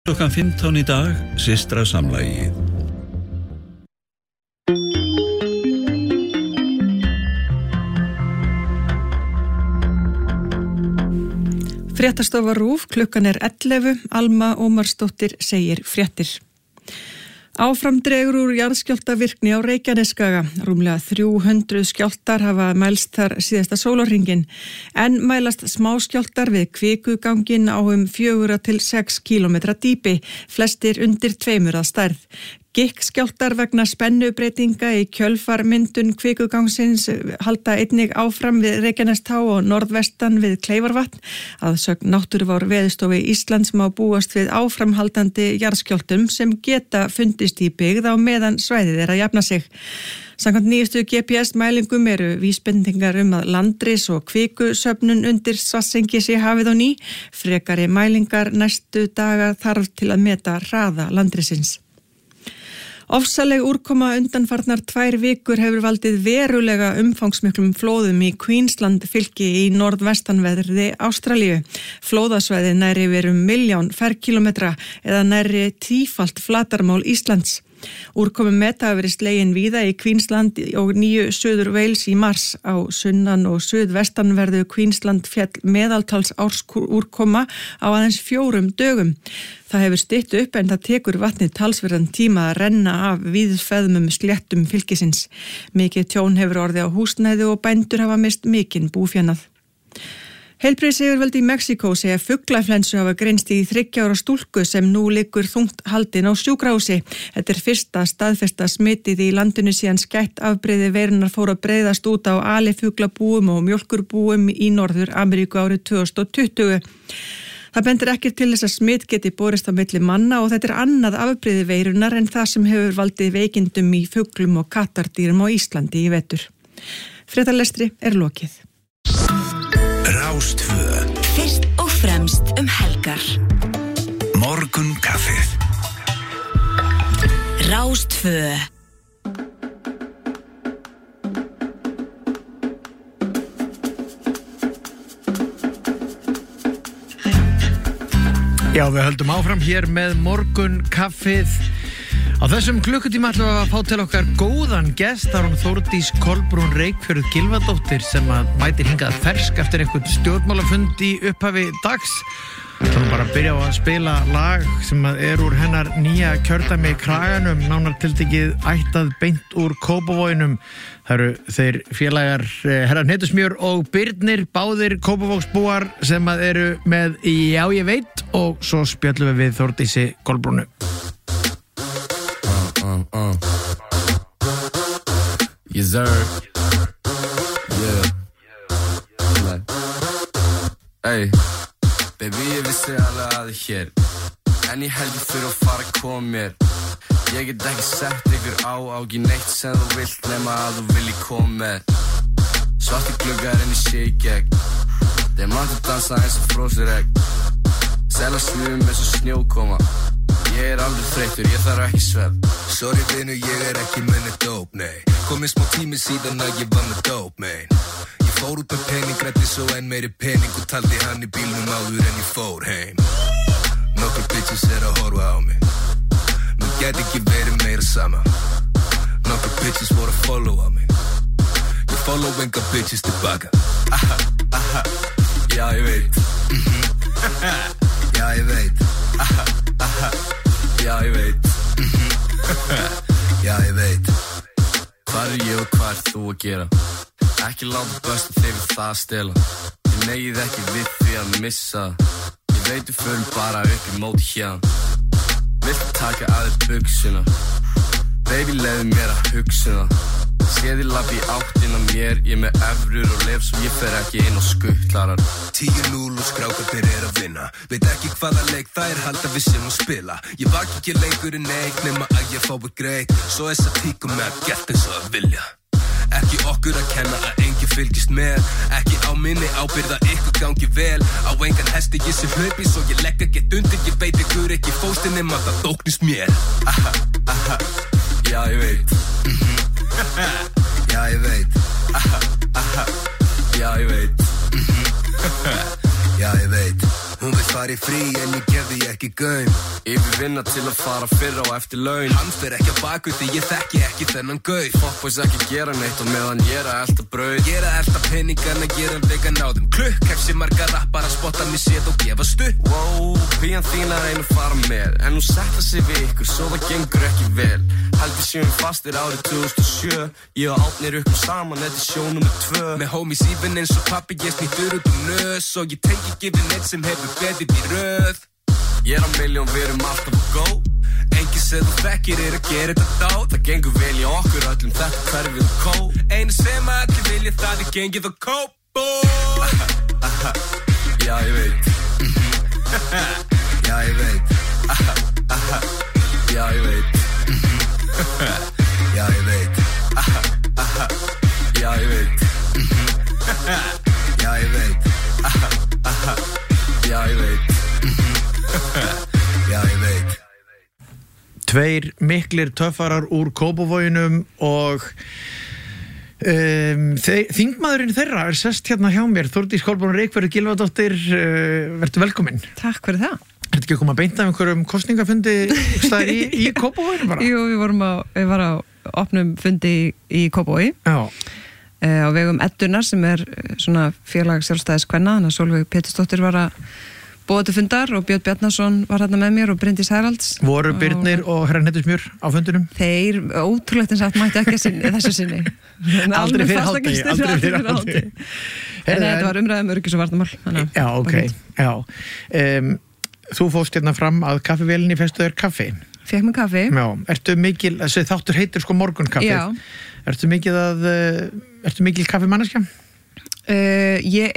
Klukkan 15 í dag, systra samlagið. Fréttastofa RÚV, klukkan 11, Alma Ómarsdóttir segir fréttir. Áfram dregur úr jarðskjálftavirkni á Reykjanesskaga. Rúmlega 300 skjálftar hafa mælst þar síðasta sólarhringinn, en mælast smáskjálftar við Kvikuganginn á 4 til 6 kilometra dýpi, flestir undir 2 að stærð. Gikkskjálftar vegna spennubreitinga í kjölfarmyndun Kvikugangsins halda einnig áfram við Reykjanestá og norðvestan við Kleifarvatn. Að sögn Náttúruvár Veðurstofu Íslands má búast við áframhaldandi jarðskjálftum sem geta fundist í byggð á meðan svæðið að jafna sig. Samkvæmt nýjustu GPS-mælingum eru vísbendingar að landris og kvikusöfnun undir Svartsengi sé hafið á ný. Frekari mælingar næstu daga þarf til að meta hraða landrisins. Ofsaleg úrkoma undanfarnar 2 vikur hefur valdið verulega umfangsmiklum flóðum í Queensland fylki í norðvestanverði Ástralíu. Flóðasvæðið nær yfir 1 milljón ferkílómetra eða nærri 10-falt flatarmál Íslands. Úrkomu meta hafa verið slegin víða í Queensland og Nýju Suður Wales í mars. Á sunnan- og suðvestanverðu Queensland fjall meðaltals ársúrkoma á aðeins 4 dögum. Það hefur stytt upp en það tekur vatnið talsverðan tíma að renna af víðfeðmum sléttum fylkisins. Mikið tjón hefur orðið á húsnæði og bændur hafa mist mikinn búfénað. Heilbrigðisyfirvöld í Mexíkó segja fuglaflensu hafa greinst í 3 ára stúlku sem nú liggur þungt haldin á sjúkrahúsi. Þetta er fyrsta staðfesta smitið í landinu síðan skætt afbrigði veirunnar fór að breiðast út á alifuglabúum og mjólkurbúum í Norður Ameríku árið 2020. Það bendir ekkert til þess að smitt geti borist á milli manna og þetta er annað afbrigði veirunnar en það sem hefur valdið veikindum í fuglum og kattardýrum á Íslandi í vetur. Fréttalestri er lokið. Rástvö. Fyrst og fremst helgar. Morgun kaffið. Rástvö. Já, við höldum áfram hér með morgun kaffið. Á þessum klukkutíma ætlum við að fá til okkar góðan gest. Það er hún Þórdís Kolbrún Reykfjörð Gylfadóttir sem að mætir hingað fersk eftir einhvern stjórnmálafund í upphafi dags. Það er bara að byrja á að spila lag sem er úr hennar nýja kjördæmi Kraganum, nánar tiltekið ættað beint úr Kópavoginum. Það eru þeir félagar herra Hnetusmjör og Birnir, báðir Kópavogsbúar sem að eru með Já ég veit, og svo spjöllum við Þórdísi Kolbrúnu. Yes sir. Yeah. Hey, baby ég vissi alveg að þið hér, en ég held ég fyrir að fara að koma mér. Ég get ekki sett ykkur á ekki neitt sem þú vilt nema að þú vilji koma með. Svarti gluggar en ég sé í gegn, þeir manntu dansa eins og frósir egg. Sela svum eins og snjókoma. Ég aldrei þreyttur, ég þarf ekki svefn. Sorry vinur, ég ekki með dóp, nei. Komið smá tími síðan að ég var með dóp, mein. Ég fór út með pening, grætti svo enn meiri pening og taldi hann í bílnum áður en ég fór heim. Nokkur bitches að horfa á mig, mér gæti ekki verið meira sama. Nokkur bitches voru að follow á mig, ég follow enga bitches tilbaka. Aha, aha, já ég veit. Já ég veit. Aha, aha, já ég veit. Já ég veit. Hvað ég og hvað þú að gera? Ekki láta besta þig við það að stela. Ég megið ekki við því að missa. Ég veit við förum bara upp í móti hérna. Viltu taka að þér buxuna? Baby leiðu mér að hugsa það. Séði labbi áttina mér, ég með evrur og lef svo ég fer ekki inn á skuttlarar. 10-0 og skrákarnir að vinna. Veit ekki hvaða leik það halda við sem að spila. Ég vak ekki leikur en neitt nema að ég fái greit. Svo þess að tíkum með að gert eins og að vilja. Ekki okkur að kenna að enginn fylgist með. Ekki á minni ábyrgð að ykkur gangi vel. Á engan hesti ég sé hlaupi svo ég legg að get undir. Ég veit ykkur ekki fóstin nema það þóknist mér. Aha, aha, já ég veit. Já ég veit. Aha, aha, já ég veit. Já ég veit. Hún vill fara í frí en ég gef því ekki gaum. Yfir vinna til að fara fyrr á eftir laun. Hann fer ekki að baku því ég þekki ekki þennan gaur. Fuckboys ekki gera neitt og meðan ég að elta brauð. Ég að elta peningana, ég að vegan á þeim klukk. Hefsi marga rappar að spotta mig séð og gefa stutt. Wow, pían þín að reyna að fara með. En hún setta sig við ykkur, svo það gengur ekki vel. Heldur séum fastir árið 2007. Ég og Árnir ykkur saman, þetta sjó nummer 2. Með homies even eins og pappi, ég snýttur út nös. Og ég tengi ekki við neitt sem hefur beðið í röð. Ég á miljón, við alltaf að go. Engin sem þú þekkir að gera þetta þá. Það gengur vel í okkur öllum, þetta hverfið og kó. Einu sem allir vilja það gengið og kó. Já, ég veit. Já, ég veit. Já, ég veit. Já, ég veit. Já, ég veit. Já, ég veit. Já, ég veit. Já, ég veit. Tveir miklir töffarar úr Kópavoginum og þingmaðurinn þeirra sest hérna hjá mér, Þórdís Kolbrún Reykfjörð Gylfadóttir, vertu velkomin. Takk fyrir það. Þetta ekki að koma að beint af einhverjum kostningafundi í Kópavoginum bara? Jú, við var á opnum fundi í Kópavogi. Já. Á vegum Eddunar sem svona félag sjálfstæðiskvenna, þannig að Sólveig Pétursdóttir var að boða til fundar og Björn Bjarnason var hérna með mér og Bryndís Heralds. Voru Birnir og herra Nettusmjör á fundinum? Þeir ótrúlegt eins að mætti ekki þessu sinni. Aldrei fyrir hátti. En þetta var umræðum öryggis og varnarmál. Já, ok. Já. Þú fórst hérna fram að kaffivélinni festu þér kaffi. Fékk mér kaffi. Já. Ertu mikil, þessi þáttur heitir sko morgunkaffið. Já. Ertu mikil kaffimanneskja? Ég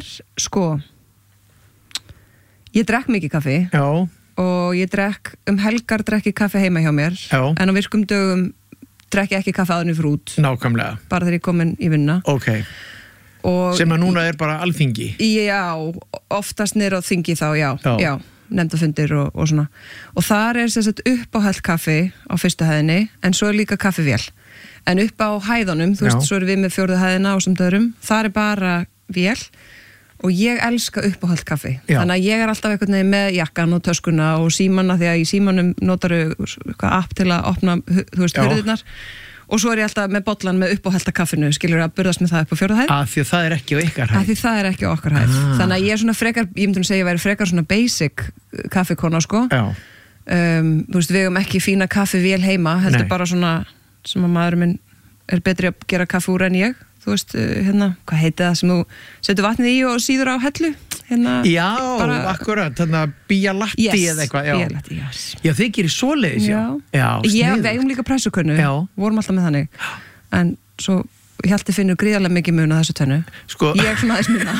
drekk mikið kaffi. Já. Og ég drekk, helgar drekk ég kaffi heima hjá mér. Já. En á virkum dögum drekk ég ekki kaffi áður fyrir út. Nákvæmlega. Bara þegar ég komin í vinna. Ok. Og sem að núna bara alþingi. Já, oftast niður á þingi þá, já. Nefndafundir og svona. Og þar sem sagt uppáhald kaffi á fyrstu hæðinni, en svo líka kaffivél. En upp á hæðunum, þú veist, svo við með 4. hæðina og samt öðrum, þar bara vél. Og ég elska uppáhald kaffi. Já. Þannig að ég alltaf einhvern veginn með jakkan og töskuna og símanna, því að í símanum notaru app til að opna, þú veist, hurðirnar. Og svo ég alltaf með bollan með uppáhalda kaffinu, skilur að burðast með það upp á 4. hæð. Af því það ekki á ykkar hæð. Af því það ekki á okkar hæð. Þannig að ég svona frekar, ég myndi að segja, ég væri frekar svona basic kaffikona, sko. Já. Þú veist, við hefum ekki fína kaffivél heima, heldur bara svona, sem að maðurinn minn betri að gera kaffi úr en ég. Þú veist, hvað heiti það sem þú setur vatnið í og síður á hellu? Já, akkurat, þannig að bíalatti eða eitthvað. Yes, bíalatti, yes. Já, þið gerir svoleiðis, já. Við eigum líka pressukönnu, vorum alltaf með þannig. En svo Hjalti finnur gríðarlega mikið mun á þessu tönnu. Ég svona aðeins minna.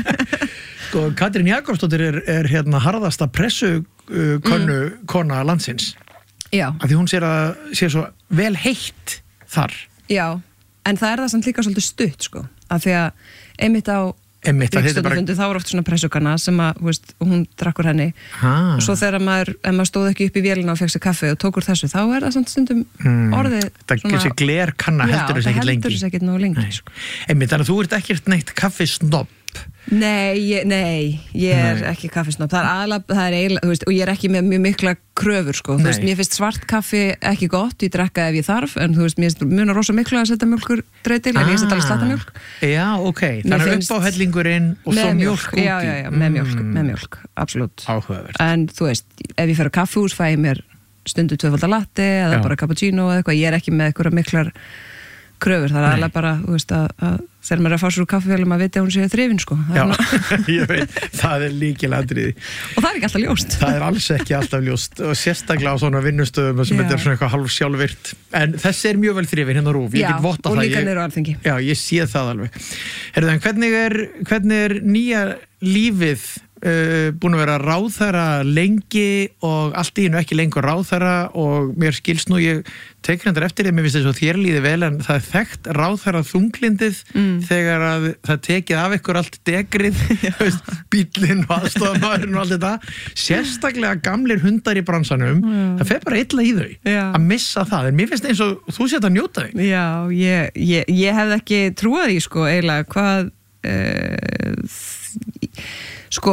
Katrín Jakobsdóttir hérna harðasta pressukönnu kona landsins. Já. Af því hún sé svo vel heitt þar. Já. En það það samt líka svolítið stutt, sko. Af því að einmitt á ríkisstjórnarfundi þá var oft svona pressukanna sem að, veist, hún drakkur henni. Og svo þegar maður stóð ekki upp í vélina og fekk sér kaffi og tókur þessu, þá það samt stundum orðið svona... Þessi glerkanna heldur þess ekkert lengi. Já, það heldur þess ekkert nógu lengi, sko. Einmitt, þannig að þú ert ekkert neitt kaffisnobb. Nei, ég ekki kaffisnobb. Það eiginlega, þú veist, og ég ekki með mjög mikla kröfur, sko. Þú veist, mér finnst svart kaffi ekki gott, ég drekka ef ég þarf, en þú veist, mér munar rosa miklu að setja mjólkurdrau til, en ég set alveg slatamjólk. Já, ok. Þannig að uppáhellingurinn og svo mjólk út í. Já, með mjólk, absolutt. Áhugavert. En þú veist, ef ég fer á kaffihús, fæ ég mér stundu 2-falda latte eða bara cappuccino eða eitthvað, ég ekki með einhverja miklar kröfur, það alveg bara, þú veist, að þegar maður að fá svo úr kaffivélum að vita að hún sé þrifin, sko. Já, ég veit, það lykilatriði. Og það ekki alltaf ljóst. Það alls ekki alltaf ljóst, og sérstaklega á svona vinnustöðum sem þetta svona eitthvað hálf sjálfvirkt. En þessi mjög vel þrifin hérna á RÚV, ég get votta það. Og líka niður á Alþingi. Já, ég sé það alveg. Heyrðu, en hvernig nýja lífið búin að vera ráðherra lengi og allt í einu ekki lengur ráðherra og mér skilst nú ég tek reyndar eftir því, mér finnst þess að þér líði vel en það þekkt ráðherra þunglindið þegar að það tekið af ykkur allt degrið, bíllinn og aðstofamaðurinn og allt þetta sérstaklega gamlir hundar í bransanum það fer bara illa í þau að missa það, en mér finnst eins og þú sétt að njóta þig. Já, ég hefði ekki trúað því, sko, eiginlega hvað sko,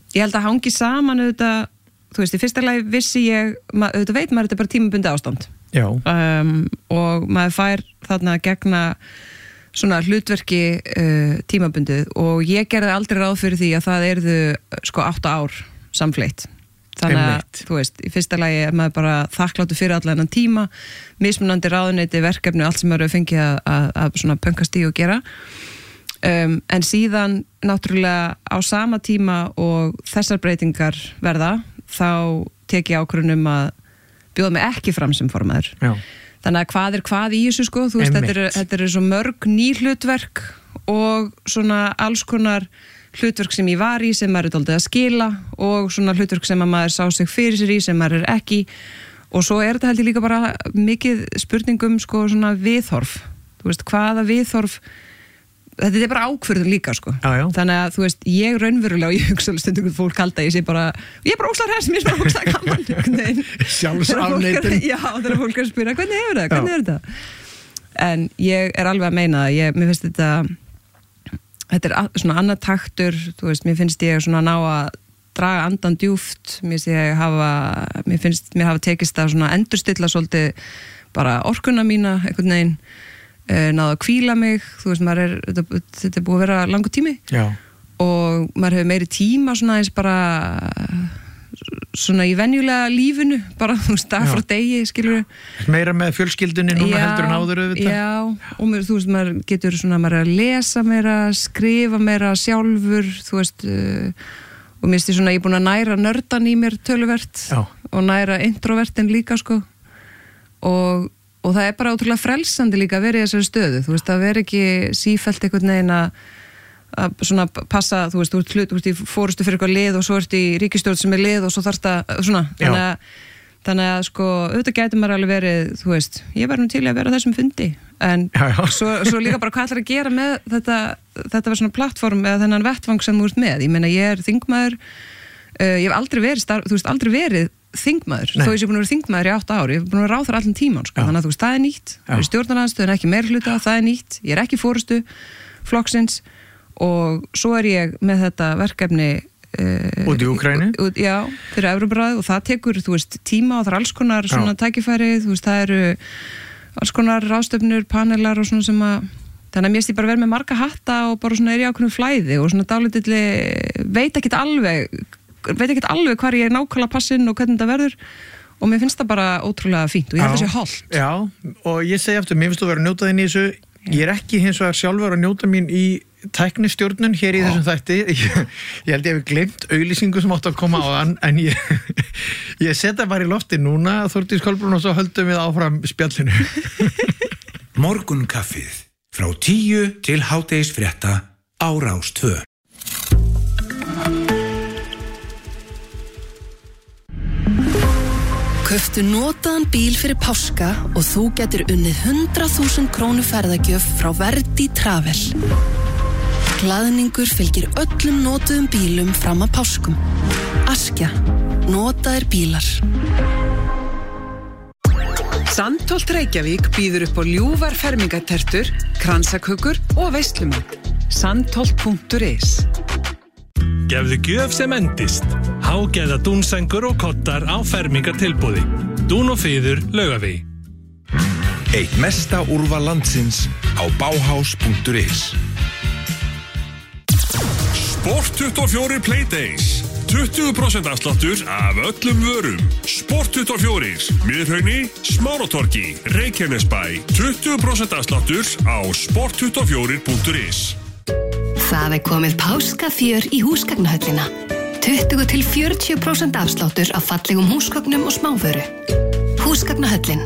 ég held að hangi saman auðvitað, þú veist, í fyrsta lagi vissi ég, auðvitað veit maður þetta bara tímabundi ástand. Já. Og maður fær þarna að gegna svona hlutverki tímabundið og ég gerði aldrei ráð fyrir því að það yrðu sko 8 ár samfleitt. Þannig að, þú veist, í fyrsta lagi er maður bara þakkláttur fyrir allan þennan tíma, mismunandi ráðuneyti, verkefni, allt sem maður hefur fengið að svona pönkast í og gera. En síðan náttúrulega á sama tíma og þessar breytingar verða, þá tek ég ákvörðun að bjóða mig ekki fram sem formaður. Já. Þannig að hvað er hvað í þessu sko, þú veist, þetta eru svo mörg ný hlutverk og svona alls konar hlutverk sem ég var í sem maður er dálítið að skila og svona hlutverk sem að maður sá sig fyrir sér í sem maður er ekki og svo er þetta held ég líka bara mikið spurningum sko svona viðhorf, þú veist, hvaða viðhorf, þetta er bara ákvörðun líka sko. Já. Þannig að þú veist, ég raunverulega og ég hugsa stundum hvernig fólk halda ég sé bara, ég er bara óslar hess, mér er bara óslar gaman sjálfsafneitun. Já, þegar fólk er að spyrja, hvernig hefur það, hvernig er þetta? En ég er alveg að meina það, mér finnst þetta er svona annað taktur, þú veist, mér finnst ég svona ná að draga andan djúft, mér finnst mér hafa tekist að svona endurstilla svolítið bara orkuna mína einhvern veginn, náðu að hvíla mig, þú veist, þetta er búið að vera langur tími. Já. Og maður hefur meiri tíma svona eins bara svona í venjulega lífinu, bara þú veist, dag frá degi, skilur meira með fjölskyldunni núna heldur en áður auðvitað. Já, og þú veist, maður getur svona, maður er að lesa meira, skrifa meira sjálfur, þú veist, og mér finnst ég svona, ég er búin að næra nördan í mér töluvert. Já. Og næra introvertin líka, sko, og það er bara ótrúlega frelsandi líka að vera í þessari stöðu, þú veist, að vera ekki sífellt einhvern veginn að svona passa, þú veist, þú ert í fórustu fyrir eitthvað lið og svo ert í ríkisstjórn sem er lið og svo þarfst að, svona, þannig að sko, auðvitað gæti maður alveg verið, þú veist, ég verður til að vera þessum fundi, en svo líka bara hvað ætlar að gera með þetta var svona plattform eða þennan vettvang sem þú ert með, ég meina ég er þingmaður, ég hef aldrei verið þingmaður, þó ég sé búin að vera þingmaður í 8 ár, ég hef búin að vera ráðherra allan tíman sko. Þannig að þú veist, það er nýtt, það er stjórnarandstöðun ekki meirihluta, það er nýtt, ég er ekki fórustu flokksins og svo er ég með þetta verkefni út í Úkraínu? Já, fyrir Evrópuráðið og það tekur, þú veist, tíma og það er alls konar svona tækifæri, þú veist, það eru alls konar ráðstöfnur, panelar og svona sem að, þannig að mér finnst ég bara verið með marga hatta og bara svona er ég ákveðnum flæði og svona dálítilli, veit ekkert alveg hvar ég er nákvæmlega passinn og hvernig þetta verður og mér finnst það bara ótrúlega fínt og ég held að það sé hollt. Já, og ég segi aftur, mér finnst þú verið að njóta þín í þessu, ég er ekki hins vegar sjálfur að njóta mín í tæknistjórnun hér í þessum þætti, ég held ég hef glemt auglýsingu sem átti að koma á þann, en ég setja bara í lofti núna, Þórdís Kolbrún og svo höldum við áfram spjallinu. Morgunkaffið frá 10 til hádegisfrétta á Rás 2. Kauftu notaðan bíl fyrir páska og þú getur unnið 100.000 krónu ferðagjöf frá Verdi Travel. Glaðningur fylgir öllum notuðum bílum fram að páskum. Askja, notaðir bílar. Sandholt Reykjavík býður upp á ljúfar fermingatertur, kransakökur og veislumat. Sandholt.is. Gefðu gjöf sem endist. Hágæða dúnsængur og kottar á fermingartilboði. Dún og fiður Laugavegi. Eitt mesta úrval landsins á Bauhaus.is. Sport24 Playdays. 20% afsláttur af öllum vörum. Sport24, Miðhrauni, Smáratorgi, Reykjanesbæ. 20% afsláttur á sport24.is. Það er komið páskafjör í húsgagnahöllina. 20-40% afsláttur af fallegum húsgögnum og smávöru. Húsgagnahöllin.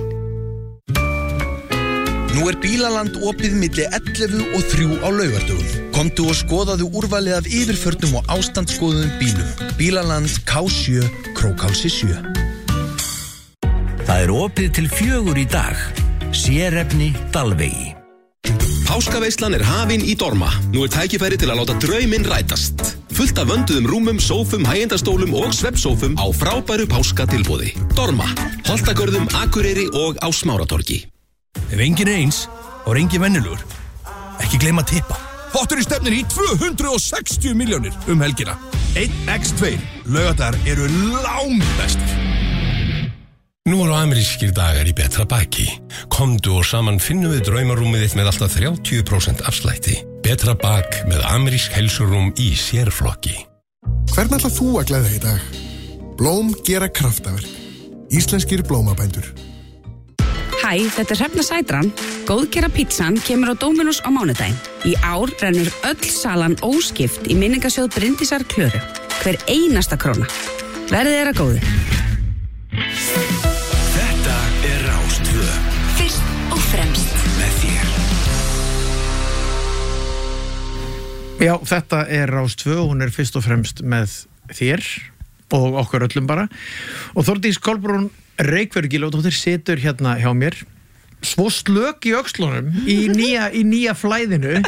Nú er Bílaland opið milli 11 og 3 á laugardögum. Komdu og skoðaðu úrvalið af yfirförnum og ástandsskoðuðum bílum. Bílaland K7, Krókhálsi 7. Það er opið til 4 í dag. Sérefni Dalvegi. Páskaveislan er hafin í Dorma. Nú er tækifæri til að láta drauminn rætast. Fullt af vönduðum rúmum, sófum, hægjendastólum og svefnsófum á frábæru páskatilboði. Dorma, Holtagörðum, Akureyri og á Smáratorgi. Ef engin er eins, þá er engin venjulegur. Ekki gleyma að tippa. Potturinn stefnir í 260 milljónir helgina. 1x2 laugardagar eru langbestir. Nú eru amerískir dagar í betra baki. Komdu og saman finnum við draumarúmið þitt með alltaf 30% afslætti. Betra bak með amerísk heilsurúm í sérflokki. Hvern ætlar þú að gleðja í dag? Blóm gera kraftaverk. Íslenskir blómabændur. Hæ, þetta Hrefna Sætran. Góðgera pizzan kemur á Dominos á mánudaginn. Í ár rennur öll salan óskipt í minningasjóð Bryndísar Klöru. Hver einasta króna. Verðið þeirra góði. Þetta Rás 2. Fyrst og fremst með þér. Já, þetta Rás 2, hún fyrst og fremst með þér og okkur öllum bara. Og Þórdís Kolbrún Reykfjörð Gylfadóttir situr hérna hjá mér, svo slök í öxlunum í nýja flæðinu.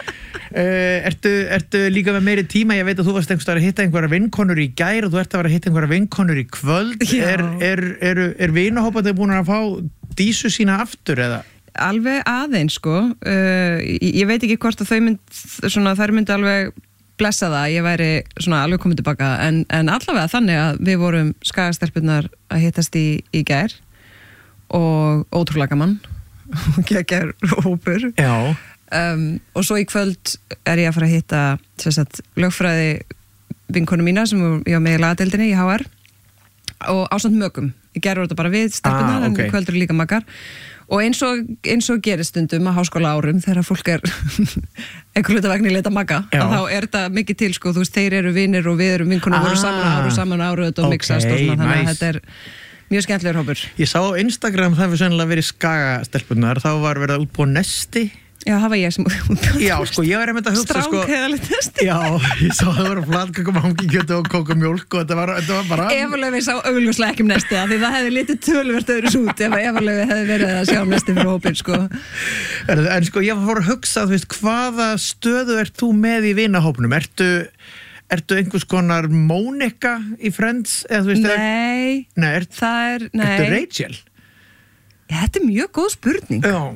Ertu líka með meiri tíma? Ég veit að þú varst einhvers staðar að hitta einhverja vinkonur í gær og þú ert að vera að hitta einhverja vinkonur í kvöld. Er vinahópandi búin að fá Dísu sína aftur eða? Alveg aðeins sko. Ég veit ekki hvort að þær myndi alveg blessa það, ég væri svona alveg komið tilbaka en allavega þannig að við vorum skagastelpurnar að hittast í gær og ótrúlega gaman og geggjær hópur. Já. Og svo í kvöld ég að fara að hitta lögfræði vinkonu mína sem ég var með í lagadeildinni í HR og ásamt mögum. Í gær voru þetta bara við stelpurnar en í kvöld eru líka magar. Og eins og gerist stundum að háskóla árum þegar fólk einhver hluta vegna í leita maga, þá þetta mikið til sko, þú veist, þeir eru vinir og við erum vinkonur voru saman áru og mixast og svona, þannig að þetta mjög skemmtilegur hópur. Ég sá á Instagram það hefur sennilega verið skagastelpunar, þá var verið að útbúa nesti. Já, það var ég sem Já, sko, ég var einmitt að hugsa strákheðalegt nesti. Já, ég sá það var flatkökum, hangikjötu og kókumjólk og þetta var bara Eva-Laufey sá augljóslega ekki um nesti því það hefði litið töluvert öðru út ef Eva-Laufey hefði verið að sjá nesti fyrir hópinn, sko. En sko, ég fór að hugsa, þú veist, hvaða stöðu ert þú með í vinahópnum? Ertu einhvers konar Mónika í Friends? Eða, þú veist, Nei. Ertu Rachel? Þetta mjög góð spurning. Já.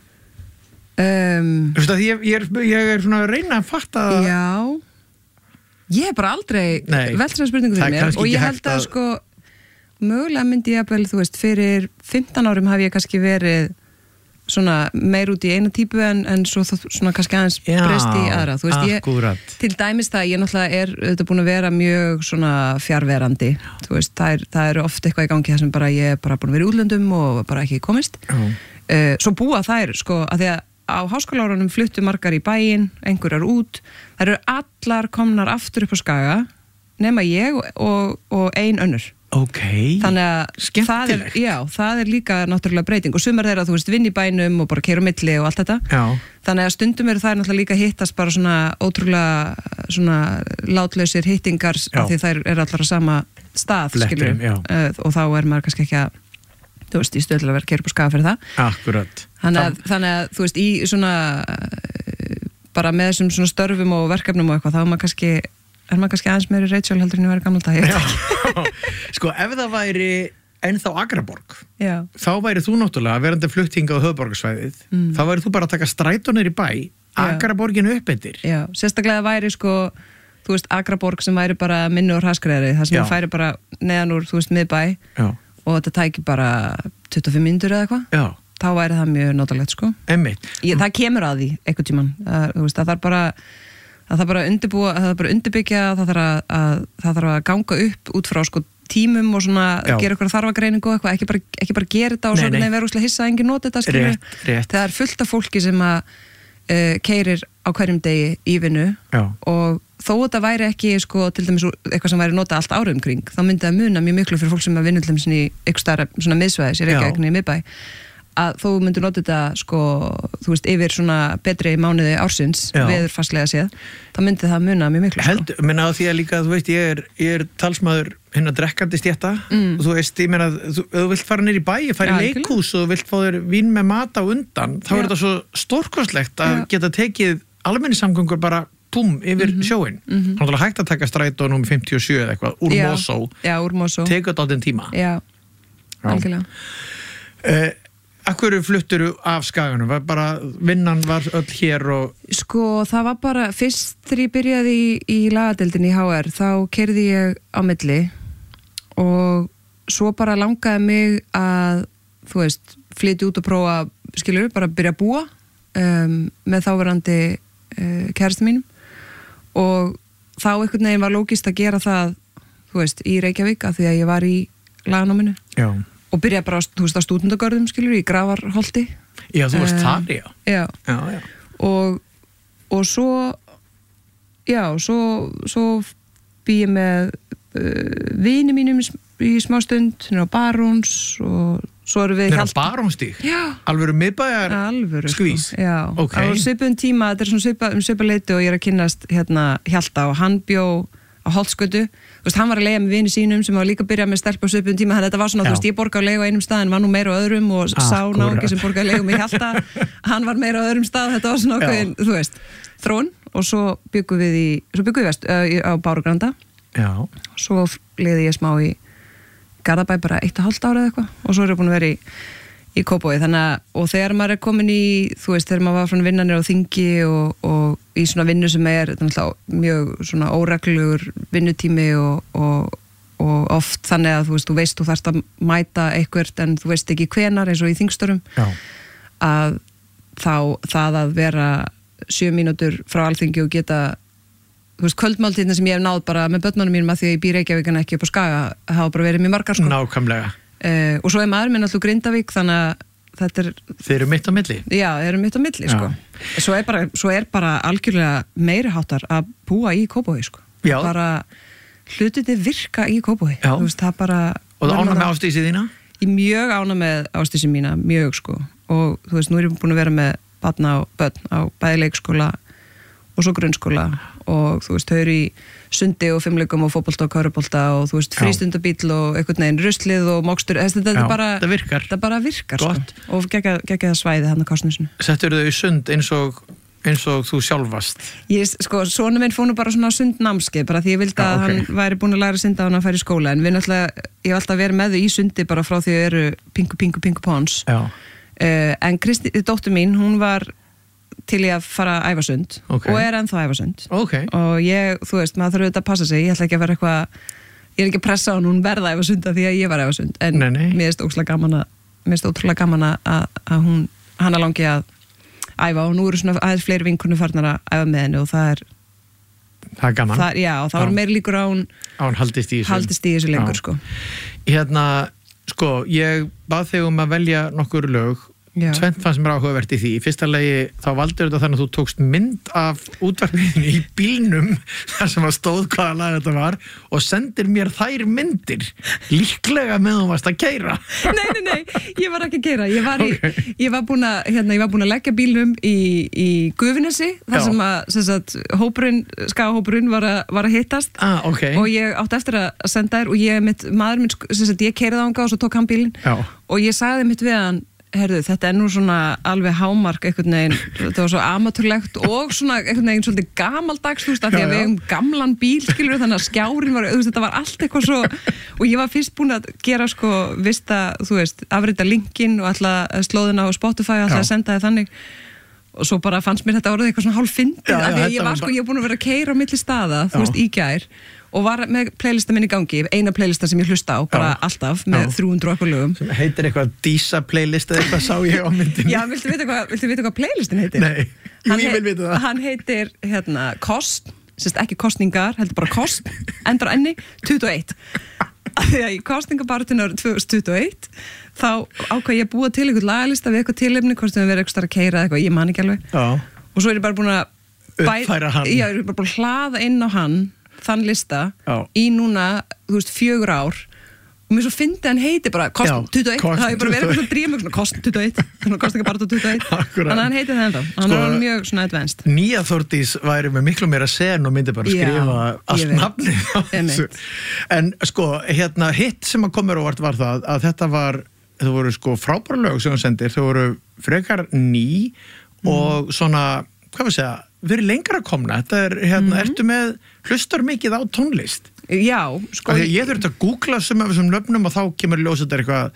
Þú veist að ég svona að reyna að fatta það. Já, ég hef bara aldrei velt svona spurningu fyrir mér og ég held að sko mögulega myndi ég að þú veist, fyrir 15 árum hafi ég kannski verið svona meir út í eina típu en svo svona kannski aðeins breyst í aðra, þú veist, ég til dæmis það, ég náttúrulega þetta búin að vera mjög svona fjarverandi, þú veist, það eru oft eitthvað í gangi þar sem bara ég bara búin að vera í útlöndum og bara ekki komist. Svo búa þær sko, að því að á háskólaárunum fluttu margar í bæinn, einhverjar út, þær eru allar komnar aftur upp á Skaga nema ég og ein önnur. Þannig að það líka náttúrulega breyting og sumar þeirra, þú veist, vinn í bænum og bara keyra á milli og allt þetta. Þannig að stundum eru þær náttúrulega líka hittast bara svona ótrúlega svona látlausir hittingar af því þær eru allar á sama stað, skilur og þá maður kannski ekki að þú veist, í stöðlega að vera keyra upp á Skaga fyrir það. Akkurat. Þannig að þú veist, í svona bara með þessum svona störfum og verkefnum og eitthvað, þá er maður kannski aðeins meiri Rachel heldur en ég væri gamla dag. Sko, ef það væri ennþá Akraborg, þá væri þú náttúrulega verandi fluttinga á höfuðborgarsvæðið, þá væri þú bara að taka strætónir í bæ, Akraborginu uppbyttir. Já, sérstaklega væri sko, þú veist, Akraborg sem væri bara minni og hraskreiðari, það sem það færi bara neðan úr, þú veist, miðbæ og þetta tæki bara 25 mínútur eða eitthvað, þá væri það mjög notalegt sko. Það kemur að því einhvern tímann, þú veist, það þarf bara að undirbúa, það þarf bara að undirbyggja, það þarf að ganga upp út frá sko tímum og svona gera eitthvað þarfagreiningu og eitthvað, ekki bara gera þetta og svo vera úrslega hissa að enginn noti þetta, skilur. Það fullt af fólki sem að keyrir á hverjum degi í vinnu og þó þetta væri ekki sko til dæmis eitthvað sem væri nota allt árið umkring, þá myndi það muna mjög miklu fyrir fólk sem að vinna til dæmis í ykkur stærra svona miðsvæðis, ég ekki í miðbæ, að þó myndi nota þetta sko, þú veist, yfir svona betri mánuði ársins, veðurfarslega séð, þá myndi það muna mjög miklu. Menna á því að líka, þú veist, ég er talsmaður hérna drekkandi stétta og þú veist, ég meina, þú vilt fara nýr í bæ, fara í leikhús og þú vilt fá þér vín með mat á undan, þá er þetta svo stórkostlegt að geta tekið almenningssamgöngur bara yfir sjóin. Þannig að hægt að taka strætó númer 57 eða eitthvað, úr Mosó. Já, úr Mosó. Tekur þetta á den tíma. Já, algjörlega. Akkur fluttur af Skaganum? Var bara, vinnan var öll hér og... Sko, það var bara, fyrst þegar ég byrjaði í lagadeildinni í HR, þá keyrði ég á milli og svo bara langaði mig að, þú veist, flytja út og prófa, skilur, bara byrja að búa með þáverandi kærastu mínum og þá einhvern veginn var lógist að gera það, þú veist, í Reykjavík af því að ég var í laganáminu. Já. Og byrjaði bara, þú veist, á stúdendagörðum, skilur, í Grafarholti. Já, þú varst þar, já. Já. Og svo, já, svo bý ég með vini mínum í smá stund, á Baróns og svo erum við Hjalta. Barónstíg? Já. Alvöru miðbæjar skvís? Sko. Já. Ok. Á svipum tíma, þetta svona svipa leiti og ég er að kynnast Hjalta og hann bjó á Holtsgötu. Þú veist, hann var að leigja með vini sínum sem var líka að byrja með stelpu á svipum tíma, þannig að þetta var svona, þú veist, ég borga á leigu á einum stað en var nú meira á öðrum og sá náungi sem borgaði leigu með Hjalta, hann var meira á öðrum stað, þetta var svona okkur, þú veist, þróun og svo byggum við vest á Bárugranda. Já. Svo liði ég smá í Garðabæ bara 1,5 ára eða eitthvað og svo er ég búin að vera í Kópavogi og þegar maður er komin í, þú veist, þegar maður var frá vinnanir á þingi og í svona vinnu sem er mjög svona óreglulegur vinnutími og oft þannig að þú veist, þú þarft að mæta eitthvað en þú veist ekki hvenar eins og í þingstörfum að þá það að vera 7 mínútur frá Alþingi og geta þú veist, kvöldmáltíðina sem ég hef náð bara með börnunum mínum að því að ég býr Reykjavík en ekki upp á Skaga hafa bara verið mjög margar sko. Nákvæmlega. Og svo er maður minn alltaf Grindavík þannig að þetta er... Þeir eru mitt á milli? Já, þeir eru mitt á milli, sko. Svo er bara algjörlega meiri háttar að búa í Kópavogi, sko. Já. Bara hlutirnir virka í Kópavogi. Já. Þú veist, það bara... Og það ánægð með ástísið þína? Ég mjög ánægð með ástísið mína, mjög, sko. Og þú veist, nú er ég búin að vera með börn á bæði leikskóla og svo grunnskóla og þú veist, þau eru í sundi og fimmleikum og fótbolta og körfubolta og þú veist, frístundabíll og einhvern veginn ruslið og mokstur, þetta bara virkar sko. Og geggja það svæði hann á Kársnesinu. Settur þau í sund eins og þú sjálfast? Sko, sonu minn fór nú bara svona sundnámskeið bara því ég vildi að hann væri búin að læra að synda á hann að færa í skóla en ég hef alltaf verið með þau í sundi bara frá því þau eru pingu pons en Kristi, dóttur mín, hún var til ég að fara að æfa sund og er ennþá að æfa sund og ég, þú veist, maður þarf auðvitað að passa sig ég ætla ekki að vera eitthvað, ég er ekki að pressa á hún verða að æfa sund af því að ég var að æfa sund en mér finnst ótrúlega gaman að hún hana langi að æfa og nú eru svona aðeins fleiri vinkonur farnar að æfa með henni og það er gaman það var meir líkur á hún haldist í þessu lengur sko. Ég bað þig að velja nokkur lög tvennt fannst mér áhugavert í því. Í fyrsta lagi þá valdur þetta þannig að þú tókst mynd af útvarpinu í bílnum þar sem að stóð hvaða lag þetta var og sendir mér þær myndir líklega með þú varst að keyra. Nei, ég var ekki að keyra. Ég var búin að leggja bílnum í Gufunesi þar sem að skagahópurinn var að hittast og ég átti eftir að senda þær og maður minn, ég keyrði þangað og svo tók hann bílinn og ég sagði mitt við hann herðu, þetta er nú svona alveg hámark einhvern veginn, þetta var svo amatúrlegt og svona einhvern veginn svolítið gamaldags þú veist, af því að við hefum gamlan bíl skilur þannig að skjárin var, þú veist, þetta var allt eitthvað svo og ég var fyrst búin að gera sko, vista, þú veist, afrita linkin og alltaf slóðina á Spotify og alltaf að senda það þannig og svo bara fannst mér þetta orðið eitthvað svona hálf fyndið af því að ég var búin að vera að keyra á milli staða, þú veist, í gær og var með playlista minn í gangi, eina playlista sem ég hlusta á, bara alltaf, með 300 okkur lögum. Sem heitir eitthvað Dísa playlist eða eitthvað sá ég á myndinni. Já, viltu vita hvað playlistin heitir? Nei, ég vil vita það. Hann heitir, Kost, sérst ekki kostningar, heldur bara Kost, endur á enni, 21. Þegar í kostningabarátinu árið 2021, þá ákvað ég að búa til eitthvað lagalista við eitthvað tilefni, hvort sem við verðum eitthvað að keyra eitthvað, ég man ekki alveg. Og svo er ég bara búin að uppfæra hann. Já, ég er bara búin að hlaða inn á hann þann lista í núna, þú veist, 4 ár og mér svo fyndi hann heiti bara Kost 21, það er bara verið eitthvað dríma svona Kost 21, þannig að kostningabaráttu 21 þannig að hann heiti það ennþá, hann er mjög svona advanced. Nýja Þórdís væri með miklu meira sen og myndi bara skrifa allt nafnið á þessu. En sko, hitt sem að komur óvart var það að þetta voru sko frábæra lög sem hún sendir, þau voru frekar ný og svona, hvað við segja verið lengra að komna, þetta er ertu með hlustar mikið á tónlist? Já, sko ég þurfti að googla sem af þessum nöfnum og þá kemur ljós þetta eitthvað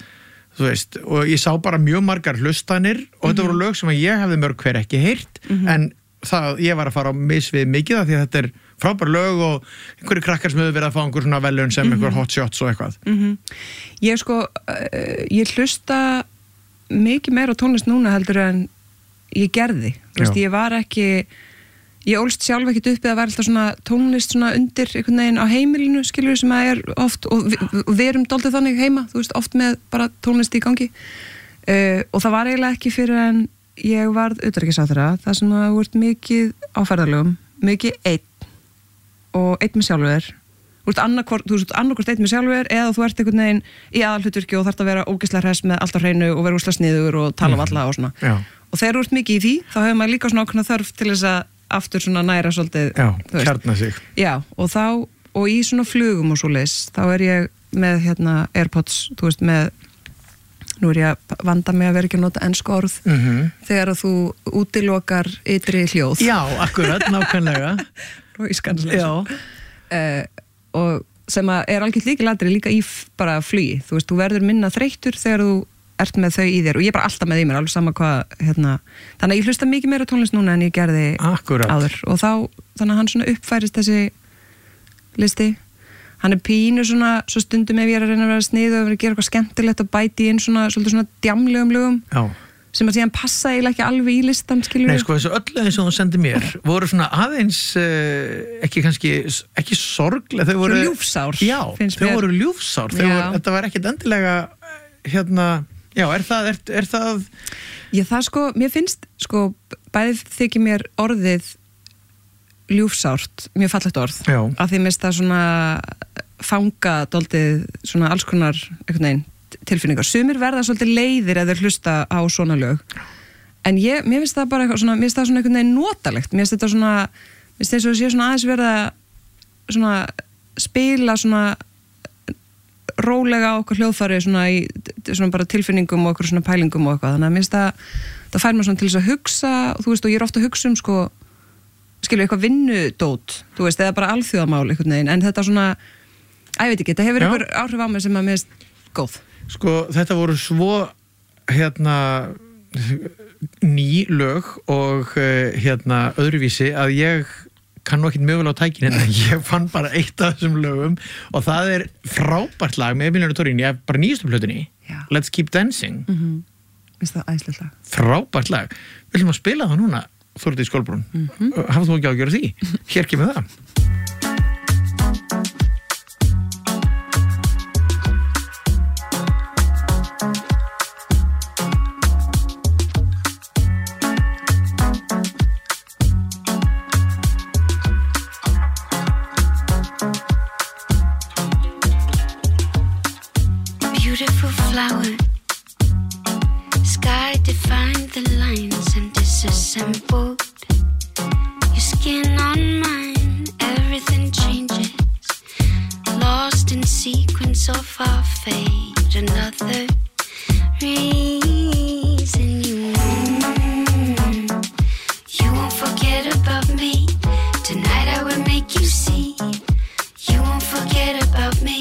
þú veist, og ég sá bara mjög margar hlustanir og þetta voru lög sem að ég hefði mörg hver ekki heyrt en það, ég var að fara á misvið mikið af því að þetta frábær lög og einhverju krakkar sem hefur verið að fá einhver svona velun sem einhver hot shots og eitthvað. Ég ég hlusta mikið meira á tónlist núna heldur en ég gerði. Þú veist, ég var ekki, ég ólst sjálf ekkert upp eða var alltaf svona tónlist svona undir einhvern veginn á heimilinu, skilur sem að oft, og við erum dálítið þannig heima, þú veist, oft með bara tónlist í gangi. Og það var eiginlega ekki fyrir en ég varð utanríkisráðherra, það sem að þú ert mikið á ferðalögum, mikið einn og einn með sjálfur. Þú ert annarkvort einn með sjálfur eða þú ert einhvern veginn í aðalhlutverki og þarft að vera ógeðslega hress með allt á hreinu og vera úrslega sniður og tala alla og svona. Já. Og þegar þú ert mikið í því, þá hefur maður líka svona ákveðna þörf til þess að aftur svona næra svolítið. Já, kjarna sig. Já, og í svona flugum og svoleiðis, þá ég með AirPods, þú veist, nú ég að vanda mig að vera ekki að nota ensku orð þegar að þú útilokar ytri hljóð. Já, akkurat, nákvæmlega. Og ískanslega. Og sem að algjört lykilatriði líka í bara flugi. Þú veist, þú verður minna þreyttur þegar þú ert með þau í þér og ég bara alltaf með í mér, alveg sama hvað, þannig að ég hlusta mikið meira tónlist núna en ég gerði áður og þannig að hann svona uppfærist þessi listi. Hann pínu svona, svo stundum ef ég að reyna að vera snið og gera eitthvað skemmtilegt og bæti inn svolítið svona djamlegum lögum. Já. Sem að síðan passa eiginlega ekki alveg í listan, skilur. Nei, sko, þessu öllu eins og þú sendið mér voru svona aðeins ekki sorglega, þau voru ljúfsár. Já, þau voru ljúfsár. Þetta var ekkit endilega já, er það Já, það sko, mér finnst sko, bæði þykir mér orðið ljúfsárt, mjög fallegt orð. Já. Af því mér finnst það svona fanga dálítið svona alls konar einhvern veginn tilfinningar. Sumir verða svolítið leiðir eða hlusta á svona lög. En mér finnst það bara eitthvað svona, mér finnst það svona einhvern veginn notalegt. Mér finnst þetta svona, mér finnst þess að sé svona aðeins verða svona spila svona rólega á okkur hljóðfæri svona í svona bara tilfinningum og okkur svona pælingum og eitthvað. Þannig að mér finnst það fær mér svona til þess að hugsa og þú veist og ég ofta að hugsa sko skilur eitthvað vinnudót, þú veist, eða bara alþjóðamál einhvern veginn, en þetta svona ég veit ekki, þetta hefur einhver áhrif á mig sem að mér finnst góð. Sko, þetta voru svo ný lög og öðruvísi að ég kann nú ekkert mögulega á tækinu en ég fann bara eitt af þessum lögum og það frábært lag með Emiliano Torrini, ég bara nýjastu plötunni Let's Keep Dancing. Finnst það æðislegt lag. Frábært lag. Við viljum að spila það núna Þórdís Kolbrún. Hafðu þú ekki ágjörð því? Hér kemur það. Beautiful flower, sky defined the lines and disassembled. Your skin on mine, everything changes. Lost in sequence of our fate. Another reason you won't forget about me. Tonight I will make you see. You won't forget about me.